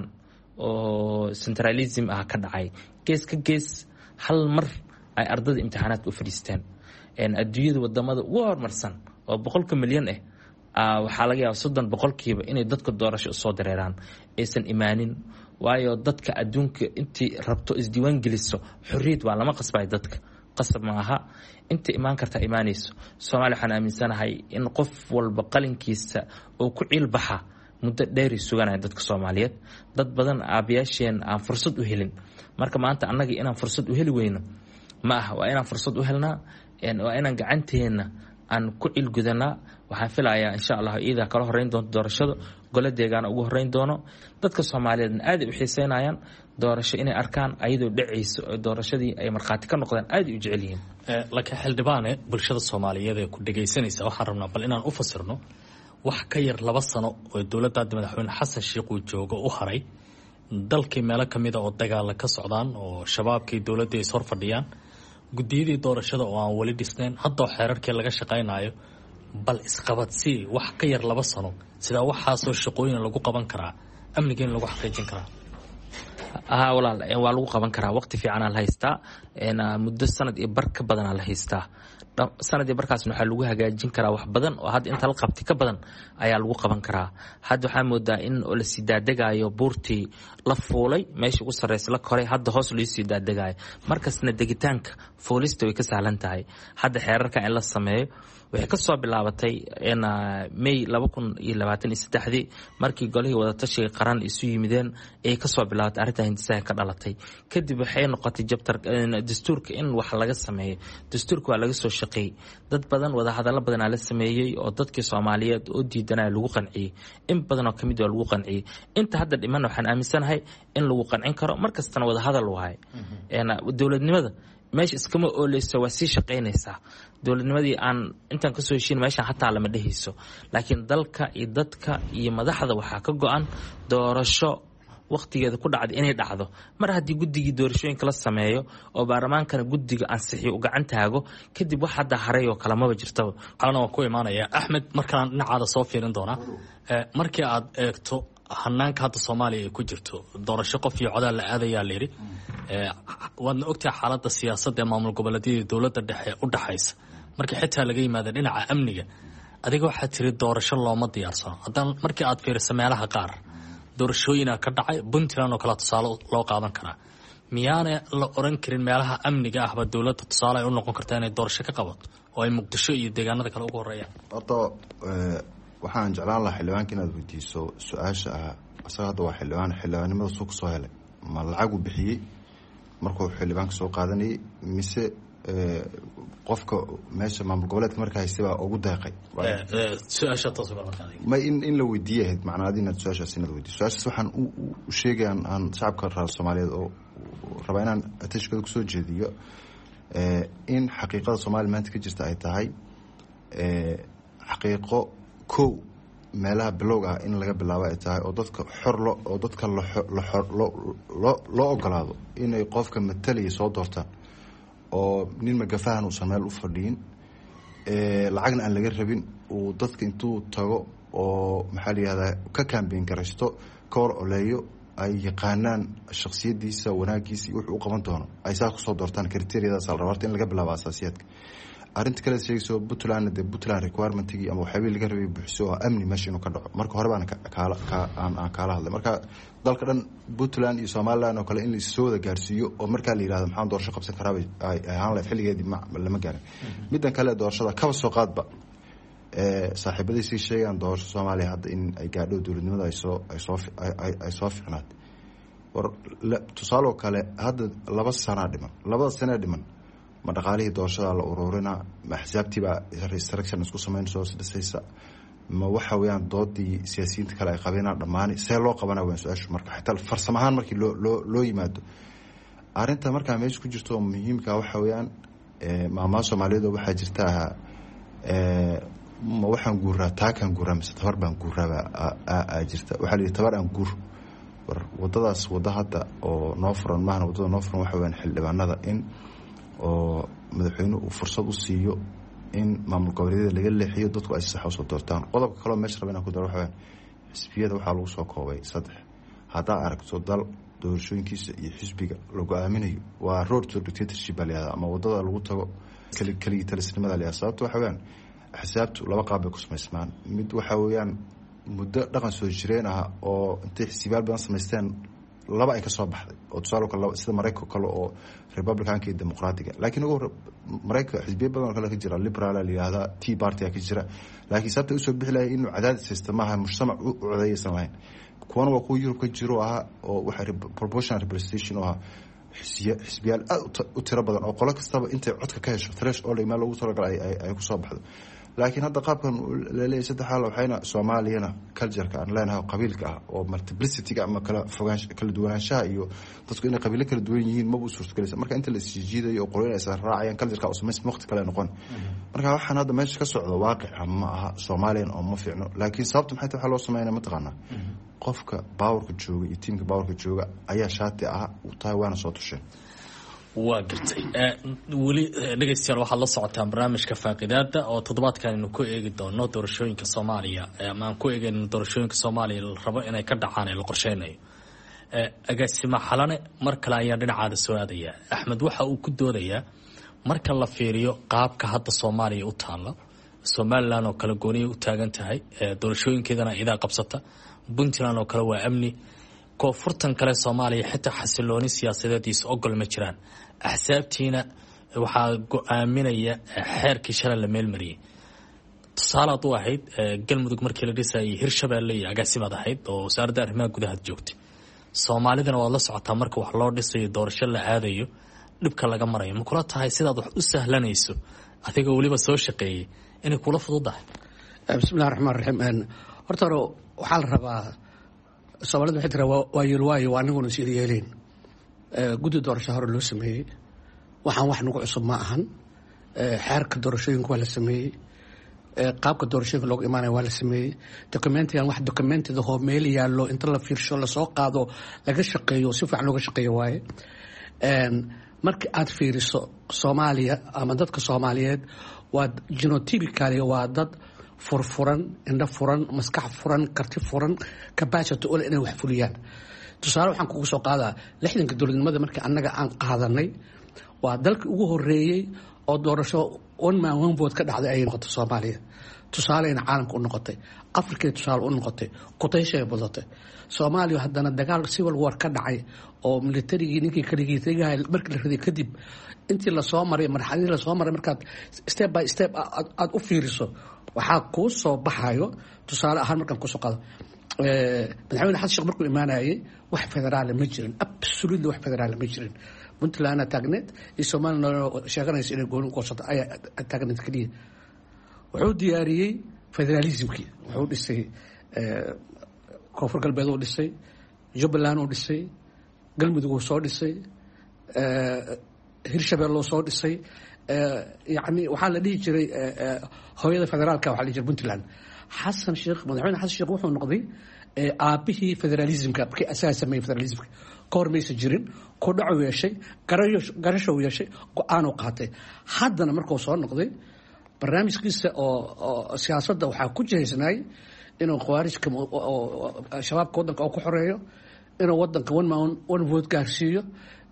oo centralism ah ka dhacay gees ka gees hal mar ay ardada imtixaanaadka u fadhiisteen adduunyada wadamada ugu horumarsan oo boqolka milyan ah waxaa laga yaaba soddon boqolkiiba inay dadka doorasho usoo dareeraan aysan imaanin waayo dadka adduunka intii rabto isdiiwaan geliso xorriyad waa lama qasbayo dadka qasab ma aha inta imaan kartaa imaanayso soomaaliya waxaan aaminsanahay in qof walba qalinkiisa oo ku ciilbaxa muddo dheeri suganaya dadka soomaaliyeed dad badan aabayaasheen aan fursad u helin marka maanta annaga inaan fursad u heli weyno ma aha waa inaan fursad u helnaa waa inaan gacanteena aan ku cilgudanaa waxaan filayaa insha allah iidaa kala horeyn doonto doorashada gole deegaana ugu horeyn doono dadka soomaaliyeedna aad ay u xiiseynayaan doorasho inay arkaan ayadoo dhacayso oo doorashadii ay markhaati ka noqdaan aad ay u jecel yihiin laakiin xildhibaane bulshada soomaaliyeed ee ku dhegaysanaysa waxaan rabnaa bal inaan u fasirno wax ka yar laba sano oo dowladda hadda madaxweyne xasan sheikh uu joogo u haray dalkii meelo ka mida oo dagaala ka socdaan oo shabaabkii dowladda ay hor fadhiyaan guddiyadii doorashada oo aan weli dhisnayn haddao xeerarkii laga shaqaynayo bal isqabadsii wax ka yar laba sano sidaa waxaasoo shaqooyin lagu qaban karaa amniga in lagu xaqiijin karaa haa walaal waa lagu qaban karaa waqti fiicanaa la haystaa muddo sanad iyo bar ka badanaa la haystaa sanad iyo barkaasna waxaa lagu hagaajin karaa wax badan oo hadda inta la qabtay ka badan ayaa lagu qaban karaa hadda waxaa moodaa in oo la sii daadegayo buurtii la fuulay meesha ugu sarreysa la koray hadda hoos loo sii daadegayo markasna degitaanka fuulista way ka sahlan tahay hadda xeerarka in la sameeyo waxay ka soo bilaabatay may laba kun iyo labaatan iyo saddexdii markii golihii wadatashiga qaran isu yimideen ayay ka soo bilaabatay arrintaa hindisaha ka dhalatay kadib waxay noqotay jabtar dastuurka in wax laga sameeyo dastuurka waa laga soo shaqeeyey dad badan wadahadallo badanaa la sameeyey oo dadkii soomaaliyeed oo diidanaya lagu qanciyey in badan oo kamid waa lagu qanciyey inta hadda dhiman waxaan aaminsanahay in lagu qancin karo markastana wadahadal waaye dowladnimada meesha iskama ooleyso waa sii shaqaynaysaa dowladnimadii aan intaan kasoo heshiin meeshaan hataa lama dhehayso laakiin dalka iyo dadka iyo madaxda waxaa ka go-an doorasho waqtigeeda ku dhacda inay dhacdo mar haddii guddigii doorashooyinka la sameeyo oo baarlamaankana guddiga ansixiyo u gacan taago kadib wax hadda haray oo kale maba jirtaba waxaana waan ku imaanaya axmed markaan dhinacaada soo fiirin doonaa markii aad eegto hanaanka hadda soomaaliya ay ku jirto doorasho qof iyo codaal la aadayaa layidhi waadna ogtahay xaaladda siyaasadda ee maamul goboleedyada dowladda dhexe u dhaxaysa markii xitaa laga yimaada dhinaca amniga adiga waxaa tiri doorasho looma diyaarsano haddana markii aad fiiriso meelaha qaar doorashooyina ka dhacay puntland oo kale tusaale loo qaadan karaa miyaana la oran karin meelaha amniga ahba dowladda tusaale ay u noqon kartaa inay doorasho ka qabato oo ay muqdisho iyo deegaanada kale ugu horeeyaan horta waxaan jeclaan lahaa xildhibaanka inaad weydiiso su-aasha ah isaga hadda waa xildhibaan xildhibaannimada suu ka soo helay ma lacagu bixiyey markuu xildhibaanka soo qaadanayay mise qofka meesha maamul goboleedka markaa haysta baa ugu deeqay ma in la weydiiye ahayd macnaa adi inaad su-aashaas inaad weydiiso su-aashaas waxaan u sheegay aan shacabka reer soomaaliyeed oo rabaa inaan ateshkooda kusoo jeediyo in xaqiiqada soomaaliya maanta ka jirta ay tahay xaqiiqo kow meelaha bilowga ah in laga bilaabo ay tahay oo dadka xor lo oo dadka loo ogolaado inay qofka matalaya soo doortaan oo nin magafahan uusan meel u fadhiyin lacagna aan laga rabin uu dadka intuu tago oo maxaa la yihahdaa ka kambeyn garaysto ka hor oleeyo ay yaqaanaan shaksiyadiisa wanaagiisa iyo wuxuu u qaban doono ay saa kusoo doortaan kriteeriyadaas la rabaa in laga bilaabo asaasiyaadka. arrinta kale sheegayso Puntland de Puntland requirement-ii ama waxyaabihii laga rabay buuxso oo amni meesha inuu ka dhaco marka hore baan kaala aan aan kala hadlay marka dalka dhan Puntland iyo Somaliland oo kale in la soo wada gaarsiiyo oo marka la yiraahdo maxaan doorasho qabsan karaa ay ahaan la xilligeedii ma lama gaarin. midan kale doorashada kaba soo qaadba ee saaxiibadiisii sheegan doorasho Soomaaliya hadda in ay gaadho dowladnimada ay soo ay soo ay soo fiicnaad war tusaalo kale hadda laba sano dhiman laba sano dhiman ma dhaqaalihii doorashada la ururina ma xisaabtiiba restriction isku sameynayso sidaysa ma waxa weeyaan doodii siyaasiyiinta kale ay qabeenaan dhammaan see loo qabanaa waan su-aashu marka xitaa farsamo ahaan markii loo loo loo yimaado arrinta markaa meesha ku jirto oo muhiimka waxa weeyaan maamaha Soomaaliyeed waxaa jirta ma waxaan guuraa taakan guuraa mise tabar baan guuraa aa jirta waxaa la yidhi tabar aan guur war wadadaas wada hadda oo noo furan maahna wadada noo furan waxa weeyaan xildhibaanada in oo madaxweynuhu uu fursad u siiyo in maamul goboleedyada laga leexiyo dadku ay sax u soo doortaan. qodobka kale meesha rabana ku daro waxa weeyaan xisbiyada waxaa lagu soo koobay saddex haddaa aragto dal doorashooyinkiisa iyo xisbiga lagu aaminayo waa road to dictatorship aliada ama wadada lagu tago kali kali talisnimada aliada sababta waxa weeyaan xisaabtu laba qaab bay ku samaysmaan mid waxa weeyaan muddo dhaqan soo jireen ah oo intay xisbiyaal badan samaysteen laba ay ka soo baxday oo tusaale kale sida Mareykanka kale oo Republicanka iyo Democratic laakiin ugu Mareykanka xisbiyo badan kale ka jira liberal la yiraahdo Tea Party ka jira laakiin sababta uu soo bixi lahayd inuu cadaadis sistemaha mujtamac u codaysan lahayn kuwana waa kuwa Europe ka jiro ah oo waxa proportional representation oo ah xisbiyaal u tiro badan oo qolo kastaba intay codka ka hesho thresh oo leeyahay lagu soo galay ay ay ku soo baxdo laakiin hadda qaabkan leeyahay saddex xal waxayna Soomaaliyana culture-ka aan leenahay qabiilka ah oo multiplicity-ga ama kala fogaansho kala duwanaanshaha iyo dadku inay qabiilo kala duwan yihiin ma buu suurtagelaysa marka inta la isjiidayo oo qoloyna ay raacayaan culture-ka oo sameys waqti kale noqon marka waxaan hadda meesha ka socdo waaqic ma aha Soomaaliyan oo ma fiicno laakiin sababta maxay tahay loo sameeyay ma taqaana qofka powerka jooga iyo teamka powerka jooga ayaa shaati ah u tahay waana soo tusheen waa gartay weli dhegeystayaal waxaad la socotaan barnaamijka faaqidaada oo toddobaadkan aynu ku eegi doono doorashooyinka Soomaaliya ama aan ku eegayno doorashooyinka Soomaaliya la rabo inay ka dhacaan ee la qorsheynayo agaasima xalane mar kale ayaa dhinacaada soo aadaya Axmed waxa uu ku doodayaa marka la fiiriyo qaabka hadda Soomaaliya u taalo Somaliland oo kala gooniyo u taagan tahay doorashooyinkeedana idaa qabsata Puntland oo kale waa amni koonfurtan kale Soomaaliya xitaa xasilooni siyaasadeediisa ogol ma jiraan axsaabtiina waxaa go'aaminaya xeerkii shalay la meelmariyay tusaale aad u ahayd galmudug markii la dhisayay Hirshabeelle iyo agaasimaad ahayd oo wasaaradda arrimaha gudaha joogtay Soomaalidana waa la socotaa marka wax loo dhisayo doorasho la aadayo dhibka laga marayo ma kula tahay sidaad wax u sahlanayso adiga waliba soo shaqeeyay inay kula fududahay bismillaahir rahmaanir rahiim horta waxaa la rabaa Soomaalida waxay tiraa waa yelwaayo waa aniguna sii yeeleen guddi doorasho hore loo sameeyay waxaan wax nagu cusub ma ahan xeerka doorashooyinka waa la sameeyay qaabka doorashooyinka loogu imaanayo waa la sameeyay documentigan wax documentada oo meel yaallo inta la fiirsho la soo qaado laga shaqeeyo si fiican looga shaqeeyo waaye marka aad fiiriso Soomaaliya ama dadka Soomaaliyeed waa genotypically waa dad furfuran indha furan maskax furan karti furan capacity oo inay wax fuliyaan tusaale waxaan kugu soo qaadaa lixdanka dowladnimada markii annaga aan qaadanay waa dalka ugu horeeyay oo doorasho one man one vote ka dhacday ay noqotay Soomaaliya tusaalena caalamka u noqotay Afrika tusaale u noqotay qotayshay badatay Soomaaliya haddana dagaal civil war ka dhacay oo military ninkii kaligii tagay markii la riday kadib intii la soo maray marxaladii la soo maray markaad step by step aad u fiiriso waxaa ku soo baxayo tusaale ahaan markaan ku soo qaado ee madaxweyne xasan sheekh markuu imaanayay wax federaal ma jirin absolutely wax federaal ma jirin Puntland taagneed iyo Soomaaliland sheeganaysa inay gooni ku soo ay taagneed kaliya wuxuu diyaariyay federalismkii wuxuu dhisay ee koonfur galbeed uu dhisay Jubbaland uu dhisay galmudug uu soo dhisay ee Hirshabeelle uu soo dhisay يعني وحال لي جري هوية فدرالك وحال جري بنتلان حسن شيخ مدحون حسن شيخ وحول نقضي آبيه فدراليزم كبكي أساسا ما فدراليزم كور ميس جرين كور دعوة يا شيء قريش قريشوا يا شيء قانو قاطع حدنا مركو صار نقضي برنامج قصة أو سياسة ده وحاكو جهزناي إنه خوارج كم شباب كودن أو كحرية inuu wadanka one man one vote gaarsiiyo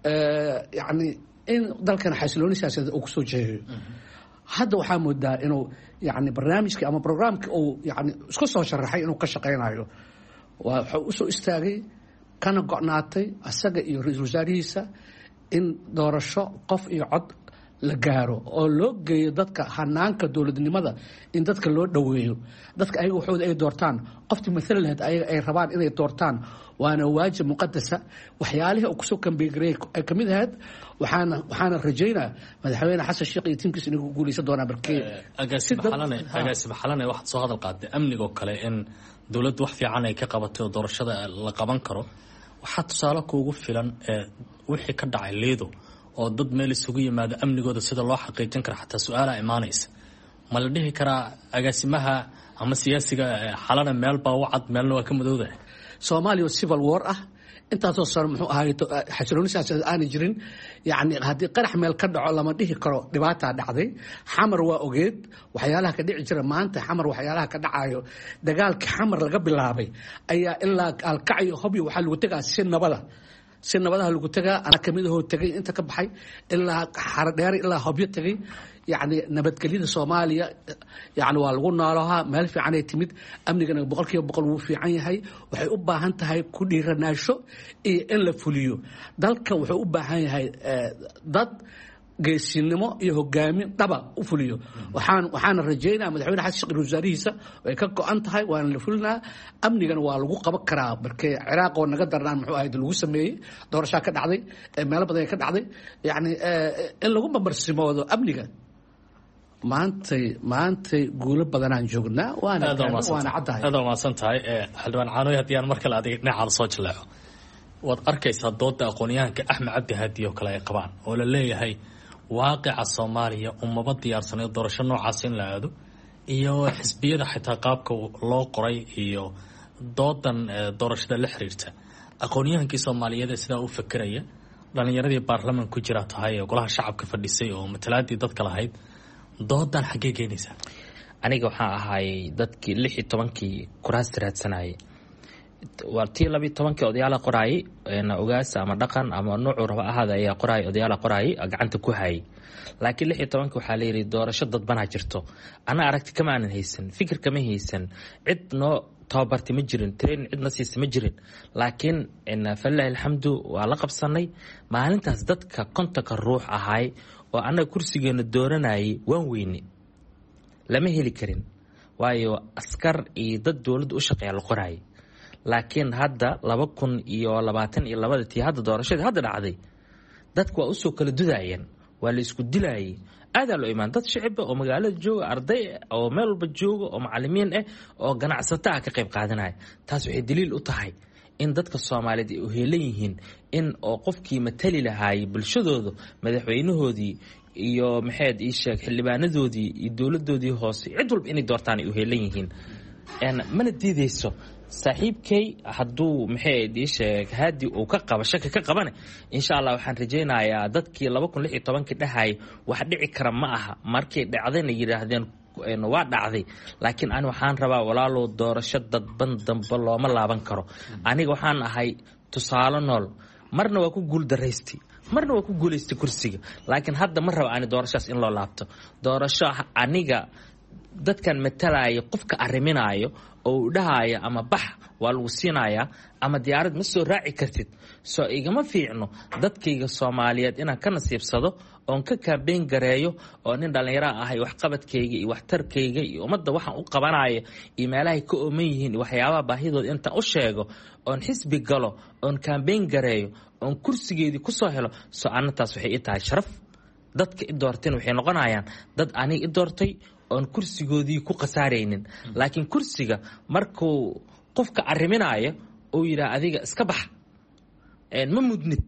yani in dalkan xasilooni siyaasadeed uu kusoo jeeyo hadda waxaa moodaa inuu yani barnaamijkii ama programkii uu yani isku soo sharaxay inuu ka shaqaynayo waa wuxuu usoo istaagay kana go'naatay asaga iyo ra-iisul wasaarihiisa in doorasho qof iyo cod la gaaro oo loo geeyo dadka hanaanka dowladnimada in dadka loo dhoweeyo dadka ayaga waxooda ay doortaan qoftii matala lahayd ayaga ay rabaan inay doortaan waana waajib muqadasa waxyaalihii uu kusoo kambeegareeyay ay ka mid ahayd waxaana waxaana rajaynaa madaxweyne xasan sheekh iyo tiimkiisa inay ku guuleysan doonaan barkee agaasima xalane agaasima xalane waxaad soo hadal qaaday amnigoo kale in dowladdu wax fiican ay ka qabatay oo doorashada la qaban karo waxaa tusaale kuugu filan ee wixii ka dhacay liido oo dad meel isugu yimaado amnigooda sida loo xaqiijin kara xataa su-aala imaanaysa ma la dhihi karaa agaasimaha ama siyaasiga xalana meel baa u cad meelna waa ka madowda soomaaliya civil war ah intaasoo sano muxuu ahaay xasilooni siyaasadeed aanay jirin yani haddii qarax meel ka dhaco lama dhihi karo dhibaataa dhacday xamar waa ogeed waxyaalaha ka dhici jira maanta xamar waxyaalaha ka dhacayo dagaalkii xamar laga bilaabay ayaa ilaa alkacyo hobyo waxaa lagu tegaa si nabada si nabadaha lagu tagaa anaa kamid ahoo tegay inta ka baxay ilaa xaradheer ilaa hobyo tegay yani nabadgelyada soomaaliya yani waa lagu noolahaa meel fiicanay timid amnigana boqol kiiba boqol wuu fiican yahay waxay u baahan tahay ku dhiiranaasho iyo in la fuliyo dalka wuxuu u baahan yahay dad geesinimo iyo hogaamin dhaba u fuliyo waxaan waxaana rajaynaa madaxweyne xasan sheekh wasaarihiisa way ka go-an tahay waana la fulinaa amnigana waa lagu qaban karaa markee ciraaq oo naga darnaan muxuu ahayd lagu sameeyey doorashaa ka dhacday meelo badan ka dhacday yani in lagu mamarsimoodo amniga maantay maantay guulo badanaan joognaa waana waana caddahay aad umaasan tahay xildhibaan caanoy haddii aan mar kale adiga dhinacaada soo jaleeco waad arkaysaa dooda aqoon-yahanka axmed cabdi haadi oo kale ay qabaan oo la leeyahay waaqica soomaaliya umaba diyaarsanay doorasho noocaas in la aado iyo xisbiyada xitaa qaabka loo qoray iyo doodan doorashada la xiriirta aqoon-yahankii soomaaliyeed ee sidaa u fakeraya dhalinyaradii baarlaman ku jira tahay ee golaha shacabka fadhisay oo matalaadii dadka lahayd doodan xaggee keenaysaa aniga waxaa ahaayey dadkii lix iyo tobankii kuraasta raadsanayay waa tii labiiyo tobankii odayaala qoraayay ogaasa ama dhaqan ama nuucu raba ahaada ayaa qoraayay odayaala qoraayay gacanta ku hayay laakiin lix iyo tobankii waxaa layidhi doorasho dadbanaa jirto ana aragti kama aanan haysan fikir kama haysan cid noo tababartay ma jirin train cidna siisa ma jirin laakiin falilaahi alxamdu waa la qabsanay maalintaas dadka kontonka ruux ahaay oo annaga kursigeena dooranayay waan weyne lama heli karin waayo askar iyo dad dowladda u shaqeeya la qoraayay laakiin hadda laba kun iyo labaatan iyo labada tii hadda doorashadii hadda dhacday dadku waa usoo kala dudaayeen waa la isku dilaayay aadaa loo imaan dad shicibba oo magaalada jooga arday oo meel walba jooga oo macalimiin ah oo ganacsato ah ka qayb qaadanaya taas waxay daliil u tahay in dadka soomaaliyeed ay u heelan yihiin in oo qofkii matali lahaayay bulshadooda madaxweynahoodii iyo maxayd ii sheeg xildhibaanadoodii iyo dowladoodii hoose cid walba inay doortaan ay u heelan yihiin mana diideyso saaxiibkay hadduu maxayd ii sheeg haadi uu ka qaba shaki ka qabane insha allah waxaan rajaynayaa dadkii laba kun lix iyo tobankii dhahayay wax dhici kara ma aha markay dhacdayna yidhaahdeen waa dhacday laakiin ani waxaan rabaa walaalow doorasho dadban dambe looma laaban karo aniga waxaan ahay tusaale nool marna waa ku guuldaraystay marna waa ku guulaystay kursiga laakiin hadda ma raba ani doorashaas in loo laabto doorasho aniga dadkan matalaya qofka arriminaayo oo uu dhahaya ama bax waa lagu siinayaa ama diyaarad ma soo raaci kartid soo igama fiicno dadkayga soomaaliyeed inaan ka nasiibsado oon ka kaabeyn gareeyo oo nin dhallinyara ahay waxqabadkayga iyo waxtarkayga iyo ummadda waxaan u qabanaya iyo meelahay ka ooman yihiin iyo waxyaabaha baahidooda intaan u sheego oon xisbi galo oon kaabeyn gareeyo oon kursigeedii ku soo helo soo anataas waxay i tahay sharaf dadka i doorteen waxay noqonayaan dad aniga i doortay oon kursigoodii ku khasaaraynin laakiin kursiga markuu qofka arriminaayo uu yidhaha adiga iska bax ma mudnid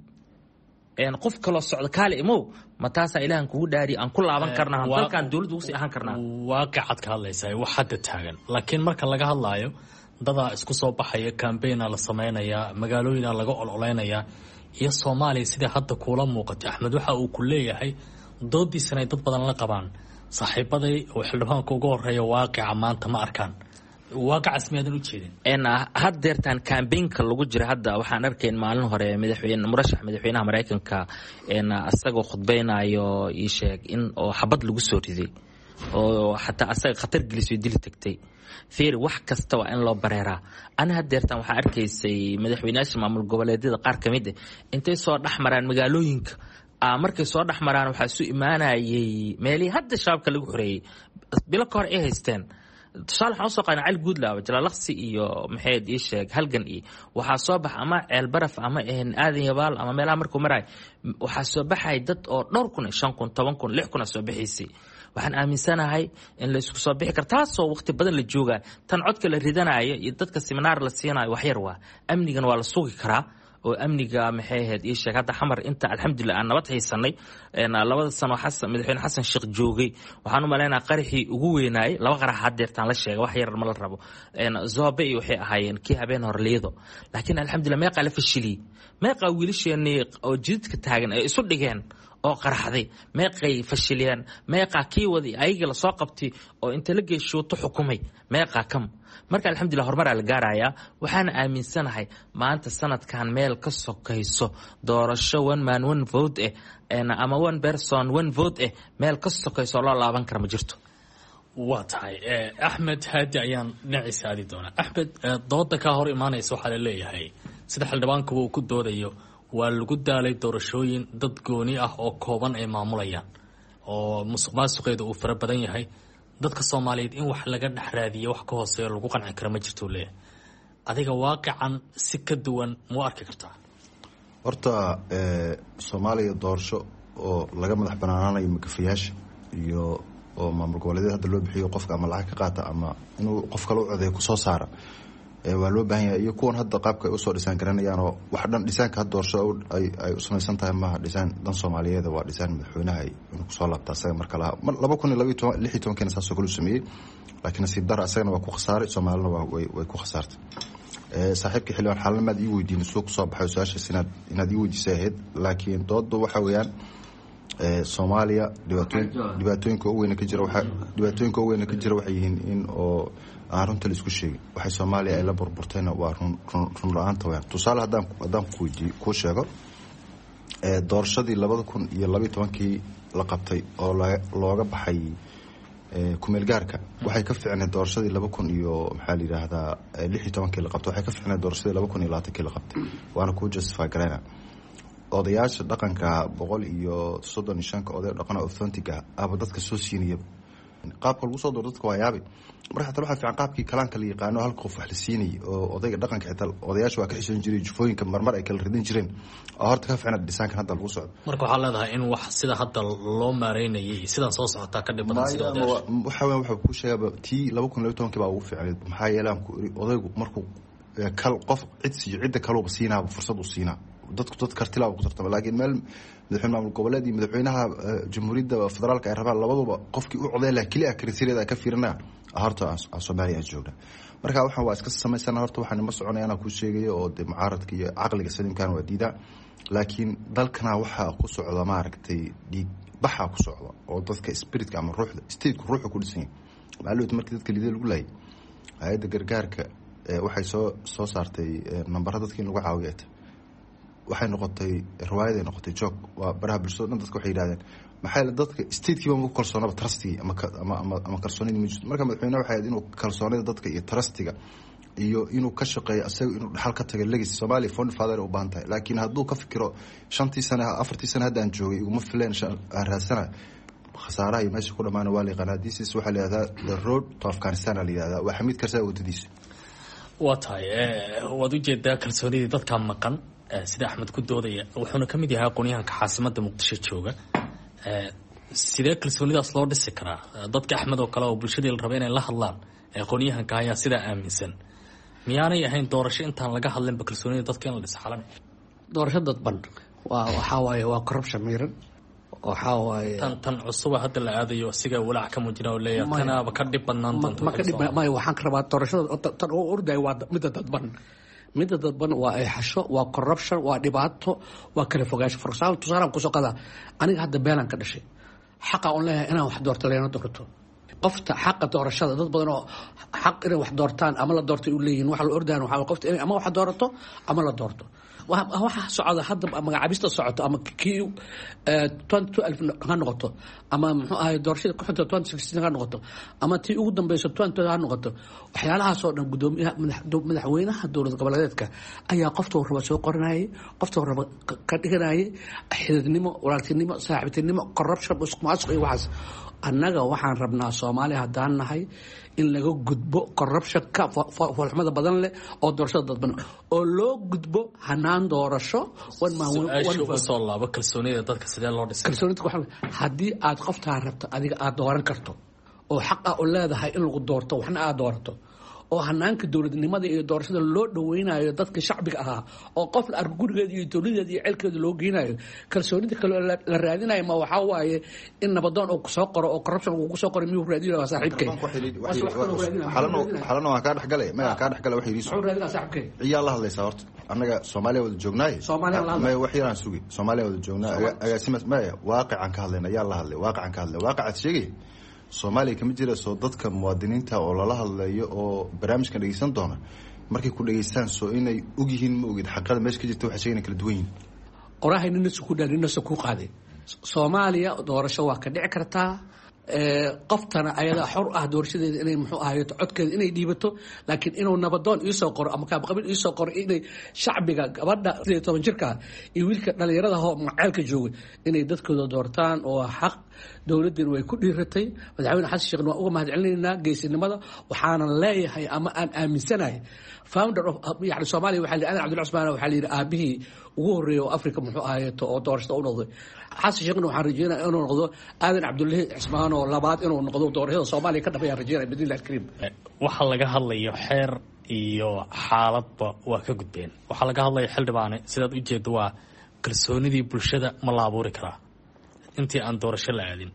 qof kaloo socdo kaale imow ma taasaa ilaahan kugu dhaari aan ku laaban karnaa dalkaan dowladda ugu sii ahaan karnaa waaqicad ka hadlaysaa wax hadda taagan laakiin marka laga hadlaayo dadaa isku soo baxaya kambayna la samaynayaa magaalooyina laga ololeynayaa iyo soomaaliya sidai hadda kuula muuqatay axmed waxa uu ku leeyahay doodiisana ay dad badan la qabaan saaxiibaday oo xildhibaanka uga horeeya waaqica maanta ma arkaan waaqacaas miyaadan u jeedin haddeertaan kambaynka lagu jira hadda waxaan arkayn maalin hore madaxweyne murashax madaxweynaha maraykanka asagoo khudbaynayo ii sheeg in oo xabad lagu soo riday oo xataa asaga khatar gelisay dili tagtay fiir wax kasta waa in loo bareeraa ana haddeertaan waxaa arkaysay madaxweynayaasha maamul goboleedyada qaar ka mid ah intay soo dhex maraan magaalooyinka markay soo dhex maraan waxaa isu imaanayay meelihii hadda shabaabka lagu xoreeyey bilo ka hor ay haysteen tusaale waxaan usoo qaadnay cali guudlaaba jalaalaqsi iyo maxayd ii sheeg halgan iyo waxaa soo bax ama ceel baraf ama aadan yabaal ama meelaha markuu maraay waxaa soo baxay dad oo dhowr kun shan kun toban kun lix kun a soo bixiisay waxaan aaminsanahay in laysku soo bixi karo taasoo waqti badan la joogaa tan codka la ridanayo iyo dadka seminaar la siinayo waxyar waa amnigan waa la sugi karaa oo amniga maxay ahayd ii sheeg hadda xamar inta alxamdulilah aan nabad haysanay labada sano xasan madaxweyne xasan sheekh joogay waxaan u maleynayaa qaraxii ugu weynaayay laba qarax haddeertaan la sheegay wax yar ma la rabo zoobe iyo waxay ahaayeen kii habeen horliyado laakiin alxamdulilah meeqaa la fashiliyey meeqaa wiilasheenii oo jididka taagan ay isu dhigeen oo qaraxday meeqay fashiliyeen meeqaa kii wadi ayagii lasoo qabtay oo inta la geeshuuto xukumay meeqaa kam marka alxamdulilah horumaraa la gaarayaa waxaana aaminsanahay maanta sanadkan meel ka sokayso doorasho one man one vote eh ama one person one vote eh meel ka sokayso loo laaban kara ma jirto waa tahay axmed haadi ayaan dhinaciisa aadi doonaa axmed dooda kaa hor imaanaysa waxaa la leeyahay sida xildhibaankuba uu ku doodayo waa lagu daalay doorashooyin dad gooni ah oo kooban ay maamulayaan oo musuq maasuqeeda uu fara badan yahay dadka Soomaaliyeed in wax laga dhaxraadiyo wax ka hooseeyo lagu qanci karo ma jirto leeyahay adiga waaqican si ka duwan mu arki kartaa horta ee Soomaaliya doorasho oo laga madax banaanaanayo makafiyaasha iyo oo maamul goboleedyada hadda loo bixiyo qofka ama lacag ka qaata ama inuu qof kale u codeeyo ku soo saara ee waa loo baahan yahay iyo kuwan hadda qaabka ay u soo dhisaan garanayaan oo wax dhan dhisaanka hadda doorasho ay ay u samaysan tahay ma dhisaan dan Soomaaliyeed waa dhisaan madaxweynaha inuu ku soo laabta asaga marka la laba kun iyo lix iyo toban kana soo kala sameeyay laakiin nasiib dar asagana waa ku khasaaray Soomaalina waa way way ku khasaartay ee saaxiibkii xilwan xalmad ii weydiin soo ku soo baxay su'aasha sinaad inaad ii weydiisay laakiin dooddu waxa weeyaan ee Soomaaliya dhibaatooyin dhibaatooyinka ugu weyn ka jira waxa dhibaatooyinka ugu weyn ka jira waxay yihiin in oo arunta la isku sheegay waxay Soomaaliya ay la burburtayna waa run run la'aanta weyn tusaale hadaan hadaan ku weydiiyo ku sheego ee doorashadii laba kun iyo laba iyo toban-kii la qabtay oo looga baxay ee kumeel gaarka waxay ka fiicnay doorashadii laba kun iyo maxaa la yiraahdaa lix iyo toban-kii la qabtay waxay ka fiicnay doorashadii laba kun iyo labaatan-kii la qabtay waana ku justify garayna odayaasha dhaqanka boqol iyo soddon iyo shan ka oday dhaqan authentic ah aba dadka soo siinaya qaabka lagu soo doorto dadka waa yaabi marka tan waxa fiican qaabkii kalaanka la yaqaano hal qof wax la siinay oo odayga dhaqanka xitaa odayaasha waa ka xishoon jiray jufooyinka marmar ay kala ridin jireen horta ka fiicnaa dhisaanka hadda lagu socdo marka waxa leedahay in wax sida hadda loo maareynayay sidan soo socota ka dhibadan sida waxa weyn waxa ku sheegay tii laba kun iyo toban-kii baa ugu fiicnay maxaa yeelaan ku odaygu markuu kal qof cid si cid kale oo siinaa fursad u siinaa dadku dad kartila ku tartama laakiin meel madaxweynaha maamul goboleedka madaxweynaha jamhuuriyadda federaalka ay rabaan labaduba qofkii u codeeyay la kaliya kriteeriyada ka fiirina horta Soomaaliya joogda marka waxaan waa iska sameysana horta waxaan ma soconayna ku sheegayo oo de mucaaradka iyo aqliga saliimkan waa diida laakiin dalkana waxa ku socda ma aragtay dhiig baxa ku socda oo dadka spiritka ama ruuxda state-ku ruuxu ku dhisan maaluud markii dadka lidee lagu laayay hay'adda gargaarka waxay soo soo saartay nambarada dadkii lagu caawiyay waxay noqotay riwaayad ay noqotay joog waa baraha bulshada dadka waxay yiraahdeen maxay la dadka state-kiiba ugu kalsoonaba trusty ama ama ama kalsoonida ma jirto marka madaxweynaha waxay inuu kalsoonida dadka iyo trustiga iyo inuu ka shaqeeyo asaga inuu dhaxal ka tago legacy Soomaaliya fund father u baahan tahay laakiin hadduu ka fikiro shantii sano afartii sano hadda aan joogay iguma fileen raasana khasaaraha iyo meesha ku dhamaana waa la qanaadiis waxa la yiraahdaa the road to Afghanistan la yiraahdaa waa xamid karsaa wadadiisa waa tahay wad u jeedaa kalsoonida dadka maqan sida Axmed ku doodaya wuxuuna kamid yahay aqoonyahanka caasimada Muqdisho jooga ee sidee kalsoonidaas loo dhisi karaa dadka Axmed oo kale oo bulshada la rabo inay la hadlaan aqoonyahanka ayaa sida aaminsan miyaanay ahayn doorasho intaan laga hadlin ba kalsoonida dadka in la dhis xalan doorasho dadban waa waxa waaye waa corruption miran waxa waaye tan tan cusub hadda la aadayo asiga walaac ka mujina oo leeyahay tanaba ka dib banaan doonto ma ka dib ma waxaan ka rabaa doorashada tan oo orday waa mid dadban mid dadban waa ay xasho waa corruption waa dhibaato waa kala fogaansho for example tusaalaan ku soo qada aniga hadda beelan ka dhashay xaqa oo leeyahay inaan wax doorto leena doorto qofta xaqa doorashada dad badan oo xaq inay wax doortaan ama la doorto u leeyihiin waxa la ordaan waxa qofta inay ama wax doorato ama la doorto waxa socda hadda magacaabista socoto ama kii twenty alf ha noqoto ama muxuu ahay doorashada ku xigta twenty sixteen ha noqoto ama tii ugu dambayso twenty ha noqoto waxyaalahaas oo dhan gudoomiyaha madaxweynaha dowlad goboleedka ayaa qofta raba soo qoranayay qofta raba ka dhiganayay xididnimo walaaltinimo saaxiibtinimo corruption iskumaasuq iyo waxaas annaga waxaan rabnaa Soomaaliya haddaan nahay in laga gudbo corruption ka falxumada badan leh oo doorashada dadban oo loo gudbo hanaan doorasho wan ma wan soo laabo kalsoonida dadka sidee loo dhisay kalsoonida waxa hadii aad qoftaa rabto adiga aad dooran karto oo xaq ah u leedahay in lagu doorto waxna aad doorato oo hanaanka dowladnimada iyo doorashada loo dhaweynayo dadka shacbiga ahaa oo qof la arko gurigeeda iyo dowladeeda iyo ceelkeeda loo geynayo kalsoonida kale la raadinayo ma waxa waaye in nabadoon uu soo qoro oo corruption uu soo qoro miyuu raadinayo saaxiibkay xalana waa ka dhaxgalay ma ka dhaxgalay wax yiriis wuxuu raadinayaa saaxiibkay ciyaal la hadlaysa horta annaga Soomaaliya wada joognay ma wax yaraan sugi Soomaaliya wada joognaa agaasimas ma waaqican ka hadlayna ayaa la hadlay waaqican ka hadlay waaqicad sheegay Soomaaliya kama jira soo dadka muwaadiniinta oo lala hadlayo oo barnaamijkan dhageysan doona markay ku dhageystaan soo inay og yihiin ma ogid xaqada meesha ka jirta waxa sheegayna kala duwan yihiin qorahayna isku dhalina soo ku qaaday Soomaaliya doorasho waa ka dhici kartaa ee qoftana ayada xor ah doorashadeeda inay muxuu ahayo codkeeda inay dhiibato laakiin inuu nabadoon iyo soo qoro ama kaab qabiil iyo soo qoro inay shacbiga gabadha toban jirka iyo wiilka dhalinyarada oo macalka jooga inay dadkooda doortaan oo xaq dowladdu way ku dhiiratay madaxweyne xasan sheekh waa uga mahadcelinayna geesinimada waxaana leeyahay ama aan aaminsanahay founder of yani Soomaaliya waxa la Cabdul Cusmaan waxa la yiraahdaa aabihii ugu horeeyay oo Afrika muxuu ahaayay oo doorashada u noqday xasan sheekh waxaan rajeynayaa inuu noqdo aadan Cabdullaahi Cusmaan oo labaad inuu noqdo doorashada Soomaaliya ka dhabeeyay rajeynaya bidillah kariim waxa laga hadlayo xeer iyo xaaladba waa ka gudbeen waxa laga hadlayo xildhibaane sidaad u jeedo waa kalsoonidii bulshada ma la abuuri karaa intii aan doorasho la aadin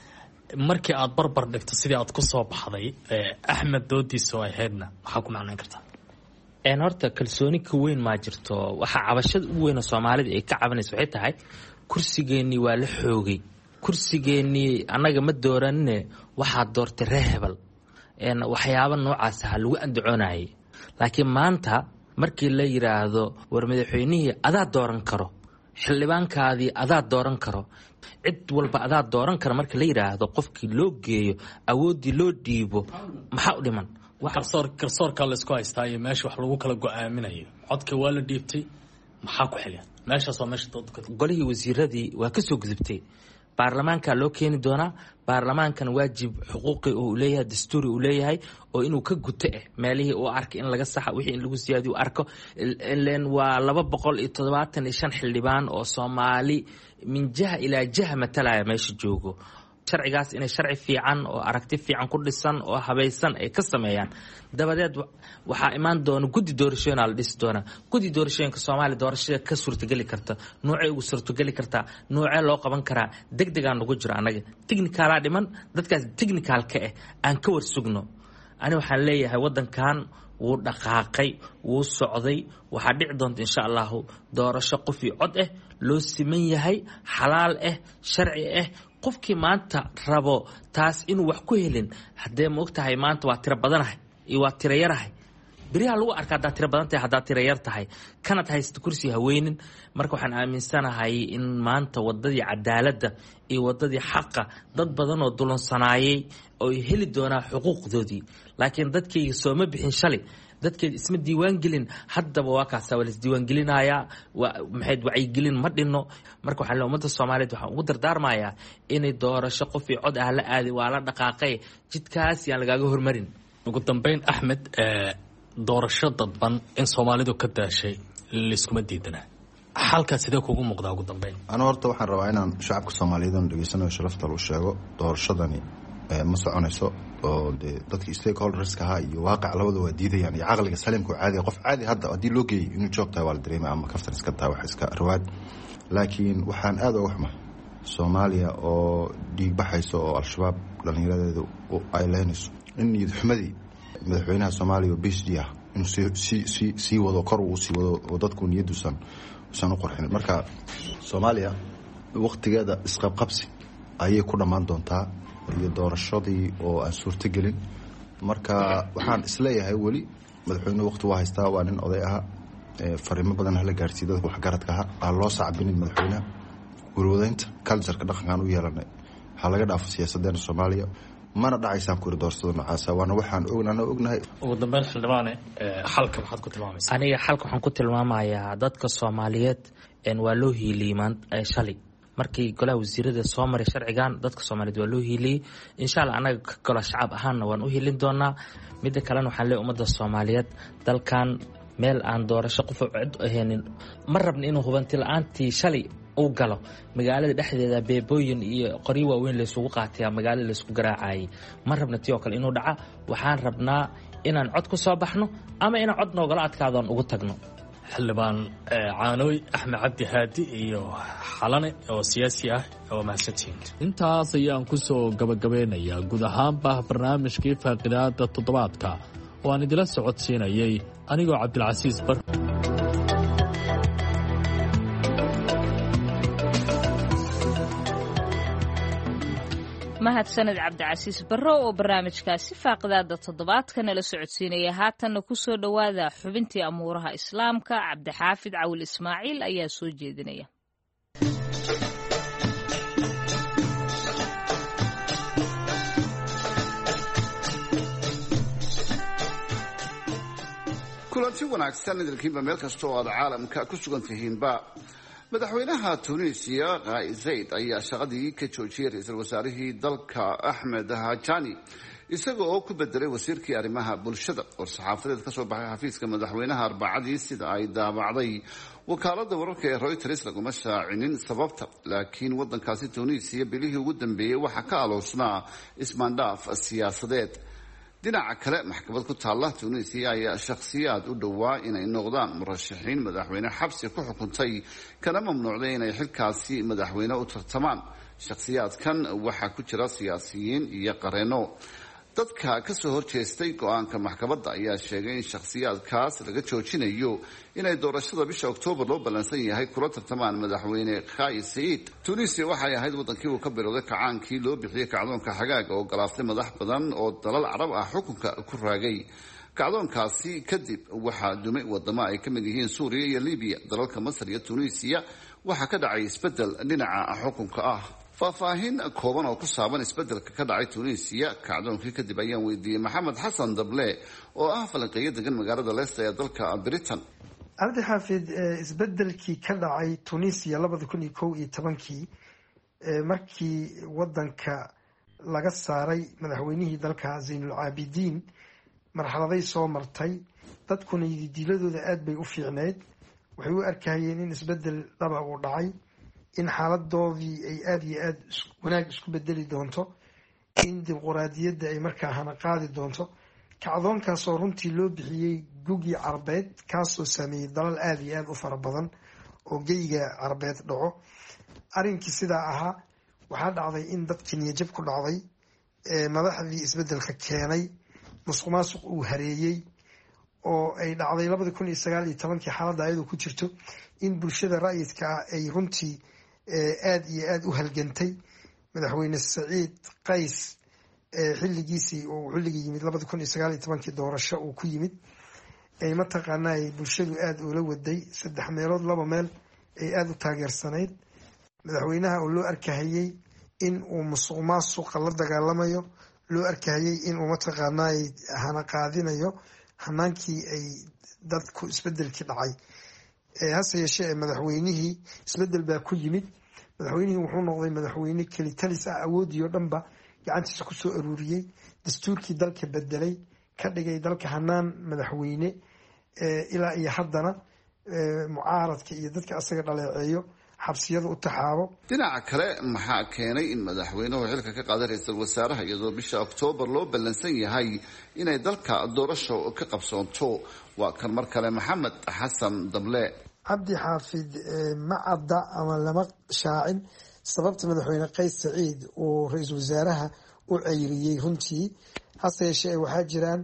markii aad barbar dhigto sidii aad ku soo baxday Axmed doodiisoo ahaydna waxa ku macnaan kartaa een horta kalsooni ka weyn ma jirto waxa cabashada ugu weyn oo Soomaalida ay ka cabanayso waxay tahay kursigeeni waa la xoogay kursigeeni anaga ma dooranne waxa doortay reehbal een waxyaabo noocaas ah lagu andacoonayay laakiin maanta markii la yiraahdo war madaxweynihii adaa dooran karo xildhibaankaadii adaa dooran karo cid walba adaa dooran kara marka la yiraahdo qofkii loo geeyo awoodii loo dhiibo maxaa u dhiman kalsoor kalsoorka la isku haystaa iyo meesha wax lagu kala go'aaminayo codka waa la dhiibtay maxaa ku xiga meeshaas waa meesha dadka golihii wasiiradii waa ka soo gudubtay baarlamaanka loo keeni doonaa baarlamaankan waajib xuquuqi uu leeyahay dastuuri uu leeyahay oo inuu ka guto eh meelihii uu arkay in laga saxa wixii in lagu siyaadiyo arko ileen waa laba boqol iyo toddobaatan iyo shan xildhibaan oo Soomaali min jaha ilaa jaha matalaya meesha joogo sharcigaas inay sharci fiican oo aragti fiican ku dhisan oo habaysan ay ka sameeyaan dabadeed waxa imaan doona guddi doorashooyin la dhis doona guddi doorashooyinka Soomaaliya doorashada ka suurtagali karta noocay ugu suurtagali karta noocay loo qaban karaa degdegaan ugu jira anaga technical dhiman dadkaas technical ka ah aan ka warsugno ani waxaan leeyahay wadankan wuu dhaqaaqay wuu socday waxa dhici doonta insha Allah doorasho qof iyo cod ah loo siman yahay xalaal ah sharci ah qofkii maanta rabo taas inuu wax ku helin hadee ma ogtahay maanta waa tiro badanahay iyo waa tiro yarahay bariha lagu arkaa daa tiro badan tahay hadaa tiro yar tahay kanad haysto kursi haweenin marka waxaan aaminsanahay in maanta wadadii cadaaladda iyo wadadii xaqa dad badan oo dulansanayay oo heli doonaa xuquuqdoodii laakiin dadkii soo ma bixin shalay dadkeed isma diiwaan gelin haddaba waa kaas wala diiwaan gelinaya maxay wacyi gelin ma dhino marka waxa la umada Soomaaliyeed waxa ugu dardaarmaya inay doorasho qof iyo cod ah la aadi waa la dhaqaaqay jidkaas yaan lagaga hormarin ugu dambeyn Axmed doorasho dadban in Soomaalidu ka daashay liskuma diidana halka sidee kugu muuqdaa ugu dambeyn ana horta waxaan rabaa inaan shacabka Soomaaliyeed dhageysano sharafta loo sheego doorashadani ma soconayso oo dadkii stakeholders ka ha iyo waaqic labada waa diidayaan iyo aqliga saliimka caadi qof caadi hadda hadii loo geeyo inuu joogtaa waa la dareemay ama kaftan iska taa wax iska rawaad laakiin waxaan aad uga xumaa Soomaaliya oo dhiig baxayso oo al-shabaab dhalinyaradeedu ay leenayso in niyad xumadii madaxweynaha Soomaaliya oo B H D ah inuu si si si wado kor uu si wado oo dadku niyadusan san u qorxin marka Soomaaliya waqtigeeda isqabqabsi ayay ku dhamaan doontaa iyo doorashadii oo aan suurtogelin marka waxaan isleeyahay weli madaxweynuhu waqti waa haystaa waa nin oday aha fariimo badan hala gaarsiiyo dadka waxgaradka aha aan loo sacbinin madaxweynaha warwadeynta cultureka dhaqankaan u yeelanay waxaa laga dhaafo siyaasadeena soomaaliya mana dhacaysaan ku iri doorsada nocaasa waana waxaan ognana ognahay. ugu dambeyn xildhibaane xalka maxaad ku tilmaamaysaa? aniga xalka waxaan ku tilmaamayaa dadka soomaaliyeed waa loo hiiliyey shalay markii golaha wasiirada soo maray sharcigan dadka soomaaliyeed waa loo hiiliyey insha allah anaga ka golo shacab ahaanna waan u hiilin doonaa. midda kalena waxaan leeyahay ummadda soomaaliyeed dalkan meel aan doorasho qof cid ahaynin ma rabna inuu hubanti la-aantii shalay uu galo magaalada dhexdeeda beebooyin iyo qoryo waaweyn laysugu qaataya magaalada laysku garaacayay ma rabna tii oo kale inuu dhaca. waxaan rabnaa inaan cod ku soo baxno ama inaan cod noogala adkaadoon ugu tagno. xildhibaan caanooy axmed cabdi haadi iyo xalane oo siyaasi ah oo mahadsantihiin. intaas ayaan ku soo gabagabeynayaa guud ahaanba barnaamijkii faaqidaada toddobaadka oo aan idila socodsiinayay anigoo cabdilcasiis bar. mahadsaned cabdicasiis barrow oo barnaamijkaasi faaqidaada toddobaadka nala socodsiinaya. haatanna ku soo dhowaada xubintii amuuraha islaamka cabdixaafid cawil ismaaciil ayaa soo jeedinaya. kulanti wanaagsan idinkiinba meel kasta oo aad caalamka ku sugan tihiinba. madaxweynaha tunisiya qaais said ayaa shaqadii ka joojiyey ra-iisul wasaarihii dalka axmed hajani isaga oo ku bedelay wasiirkii arrimaha bulshada. war-saxaafadeed ka soo baxay xafiiska madaxweynaha arbacadii sida ay daabacday wakaalada wararka ee reuters laguma shaacinin sababta, laakiin wadankaasi tunisiya bilihii ugu dambeeyey waxaa ka aloosnaa ismaandhaaf siyaasadeed. dhinaca kale maxkamad ku taalla tunisiya ayaa shakhsiyaad u dhowaa inay noqdaan murashaxiin madaxweyne xabsi ku xukuntay kana mamnuucday inay xilkaasi madaxweyne u tartamaan. shakhsiyaadkan waxaa ku jira siyaasiyiin iyo qareeno. dadka kasoo horjeestay go-aanka maxkamadda ayaa sheegay in shakhsiyaadkaas laga joojinayo inay doorashada bisha oktoobar loo ballansan yahay kula tartamaan madaxweyne qaais said. tunisia waxay ahayd wadankii uu ka bilowday kacaankii loo bixiyey kacdoonka xagaaga oo galaaftay madax badan oo dalal carab ah xukunka ku raagay. kacdoonkaasi kadib waxaa dumay wadamo ay ka mid yihiin suuriya iyo libiya. dalalka masar iyo tunisiya waxaa ka dhacay isbedel dhinaca xukunka ah. faahfaahin kooban oo ku saaban isbedelka ka dhacay tunisiya kacdoonkii kadib ayaan weydiiyey maxamed xasan dable oo ah falanqeeyo degan magaalada leicester ee dalka britain. cabdi xaafid, isbedelkii ka dhacay tunisiya labada kun iyo kow iyo tobankii markii wadanka laga saaray madaxweynihii dalka zaynulcaabidiin marxaladay soo martay dadkuna diiladooda aada bay u fiicneyd. waxay u arkahayeen in isbedel dhaba uu dhacay, in xaaladoodii ay aada iyo aada wanaag isku bedeli doonto, in dimuquraadiyadda ay markaa hana qaadi doonto. kacdoonkaasoo runtii loo bixiyey gugii carbeed kaasoo sameeyey dalal aada iyo aada u fara badan oo geyga carbeed dhaco. arrinkii sidaa ahaa waxaa dhacday in dadkii niyajab ku dhacday, madaxdii isbedelka keenay musuq maasuq uu hareeyey oo ay dhacday labada kun iyo sagaal iyo tobankii xaaladda ayadoo ku jirto in bulshada ra'yidka ah ay runtii aada iyo aada u halgantay. madaxweyne saciid qays xilligiisii oo xilligii yimid labada kun iyo sagaal iyo tobankii doorasho uu ku yimid ay mataqaanaa ay bulshadu aada ula waday, saddex meelood laba meel ay aada u taageersanayd. madaxweynaha oo loo arkahayey in uu musuq maasuqa la dagaalamayo, loo arkahayey in uu mataqaanaa ay hana qaadinayo hanaankii ay dadku isbedelkii dhacay. hase yeeshee madaxweynihii isbedel baa ku yimid. madaxweynihii wuxuu noqday madaxweyne kelitalis ah, awoodii oo dhanba gacantiisa kusoo aruuriyey, dastuurkii dalka bedelay, ka dhigay dalka hanaan madaxweyne. ilaa iyo haddana mucaaradka iyo dadka asaga dhaleeceeyo xabsiyada u taxaabo. dhinaca kale maxaa keenay in madaxweynuhu xilka ka qaaday ra-iisul wasaaraha iyadoo bisha oktoobar loo ballansan yahay inay dalka doorasho ka qabsoonto? waa kan mar kale maxamed xasan dable. cabdi xaafid, ma cadda ama lama shaacin sababta madaxweyne qays saciid uu ra-iisul wasaaraha u ceyriyey runtii. hase yeeshee waxaa jiraan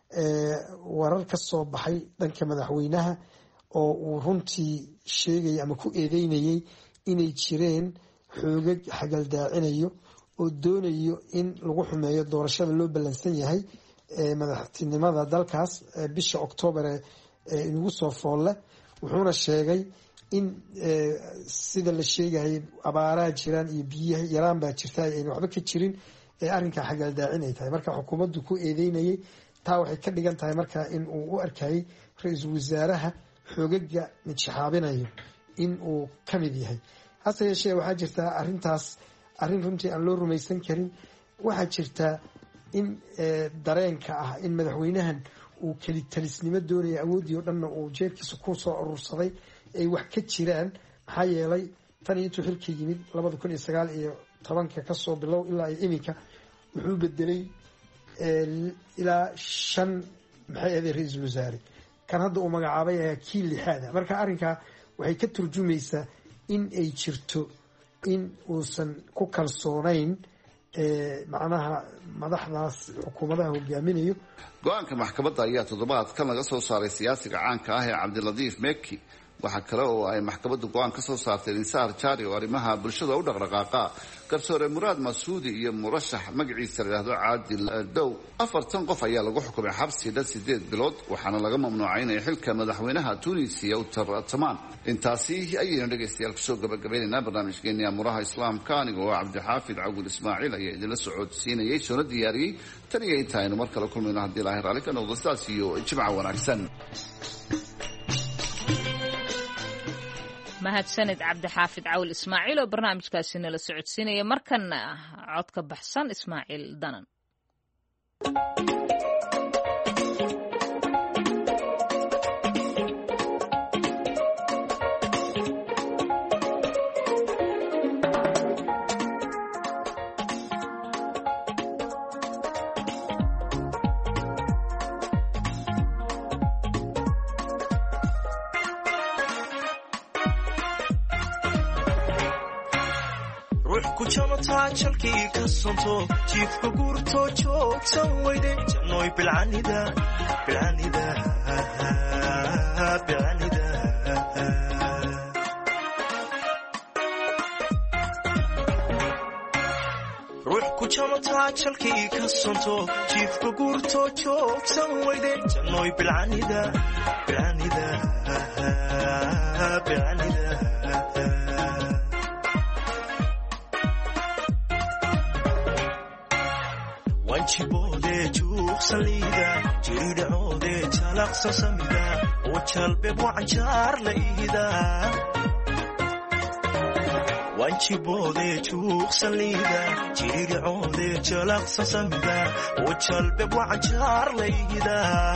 warar ka soo baxay dhanka madaxweynaha oo uu runtii sheegayay ama ku eedeynayay inay jireen xoogag xagaldaacinayo oo doonayo in lagu xumeeyo doorashada loo ballansan yahay ee madaxtinimada dalkaas bisha October ee inagu soo foolle wuxuuna sheegay in sida la sheegay abaaraha jiraan iyo biyaha yaraan baa jirta ay waxba ka jirin ee arrinka xagal daacinay tahay marka xukuumaddu ku eedeynayay taa waxay ka dhigan tahay marka in uu u arkay ra'iisul wasaaraha xoogaga mid shaxaabinayo in uu ka mid yahay hase yeeshee waxaa jirta arrintaas arrin runtii aan loo rumaysan karin waxaa jirta in dareenka ah in madaxweynahan uu keli talisnimo doonaya awoodii oo dhanna uu jeebkiisa ku soo urursaday ay wax ka jiraan maxaa yeelay tan iyo intuu xilka yimid labada kun iyo sagaal iyo tobanka kasoo bilow ilaa iyo iminka wuxuu bedelay ilaa shan maxay ahayd ra-iisul wasaare kan hadda uu magacaabay ayaa kii lixaada marka arrinkaa waxay ka turjumaysaa in ay jirto in uusan ku kalsoonayn macnaha madaxdaas xukuumadaha hogaaminayo go-aanka maxkamadda ayaa toddobaadkan laga soo saaray siyaasiga caanka ah ee cabdilatiif meki waxaa kale oo ay maxkamaddu go-aan ka soo saartay insaar jaari oo arrimaha bulshada u dhaqdhaqaaqa garsoore muraad masuudi iyo murashax magaciisa la yidhaahdo caadil dow afartan qof ayaa lagu xukumay xabsi dhan sideed bilood waxaana laga mamnuucay inay xilka madaxweynaha tunisiya u tartamaan intaasi ayaynu dhegaystayaal kusoo gabagabaynaynaa barnaamijkeeni amuraha islaamka aniga oo cabdixaafid cawil ismaaciil ayaa idinla socodsiinayay soona diyaariyey tan iyo inta aynu mar kale kulmayno haddii ilaahay raalli ka noqdo sidaas iyo jimca wanaagsan mahadsanid cabdixaafid cawil ismaaciil oo barnaamijkaasi nala socodsiinaya markana cod ka baxsan ismaaciil danan jalkii ka sonto jiifka guurto joogsan weyde jannoy bilcanida bilcanida bilcanida ruux ku jamataa jalkii ka sonto jiifka guurto joogsan weyde jannoy bilcanida bilcanida bilcanida wanjiboode juuqsaliida jiridhacoode jalaqsa samida oo jalbeeb wacanjaar la ihida wanjiboode juuqsaliida jiridhacoode jalaqsa samida oo jalbeeb wacanjaar la ihida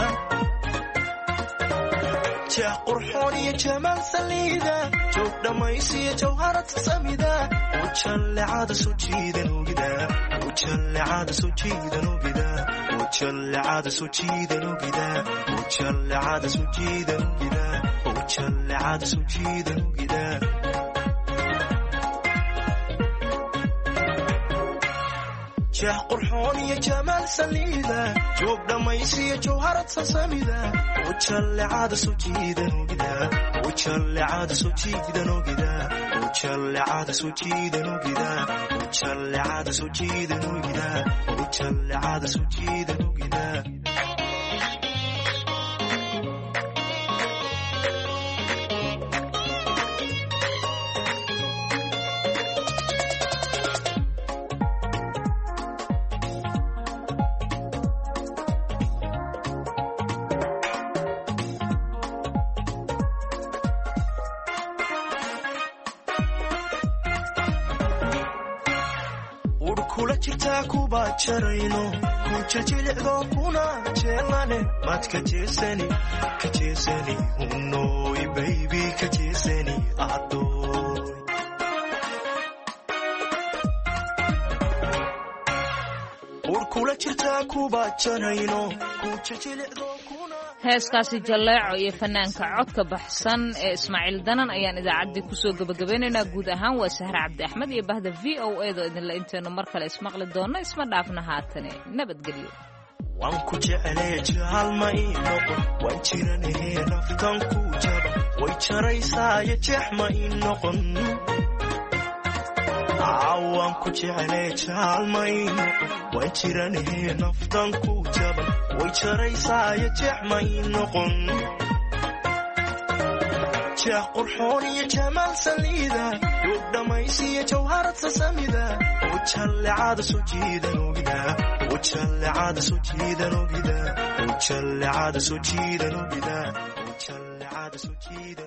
jah qurxoon iyo jamaal saliida joog dhammaysiyo jawharad samida oo jallecada soo jiidan ogida وجلعاد سجيدا وجدا وجلعاد سجيدا وجدا وجلعاد سجيدا وجدا وجلعاد سجيدا وجدا جاه قرحون يا جمال سليدا جوب دميسي جوهرة سميدا وجلعاد سجيدا وجدا وجلعاد سجيدا وجدا وجلعاد سجيدا وجدا وجلعاد سجيدا وجدا وجلعاد سجيدا وجدا jarayno ku jajilcdo kuna jeelane mad ka jeesani ka jeesani unoy baby ka jeesani adoy ur kula jirta kuba jarayno ku jajilcdo kuna heeskaasi jalleeco iyo fanaanka codka baxsan ee ismaaciil danan ayaan idaacaddii kusoo gabagabeynaynaa guud ahaan waa sahre cabdi axmed iyo bahda v o edo idinla intaynu mar kale ismaqli doonno isma dhaafna haatane nabadgelyo waan ku jeclee jaalma ii noqon waan jiranahee naftan ku jaba way jaraysaayo jeex ma ii noqon عوان كجعلي جالمين وانجرانه نفضان كوجبا ويجريسا يجعمين نقن جاه قرحوني جمال سليدا يودميسي جوهرة سسميدا وجهل عاد سجيدا نوبدا وجهل عاد سجيدا نوبدا وجهل عاد سجيدا نوبدا وجهل عاد سجيدا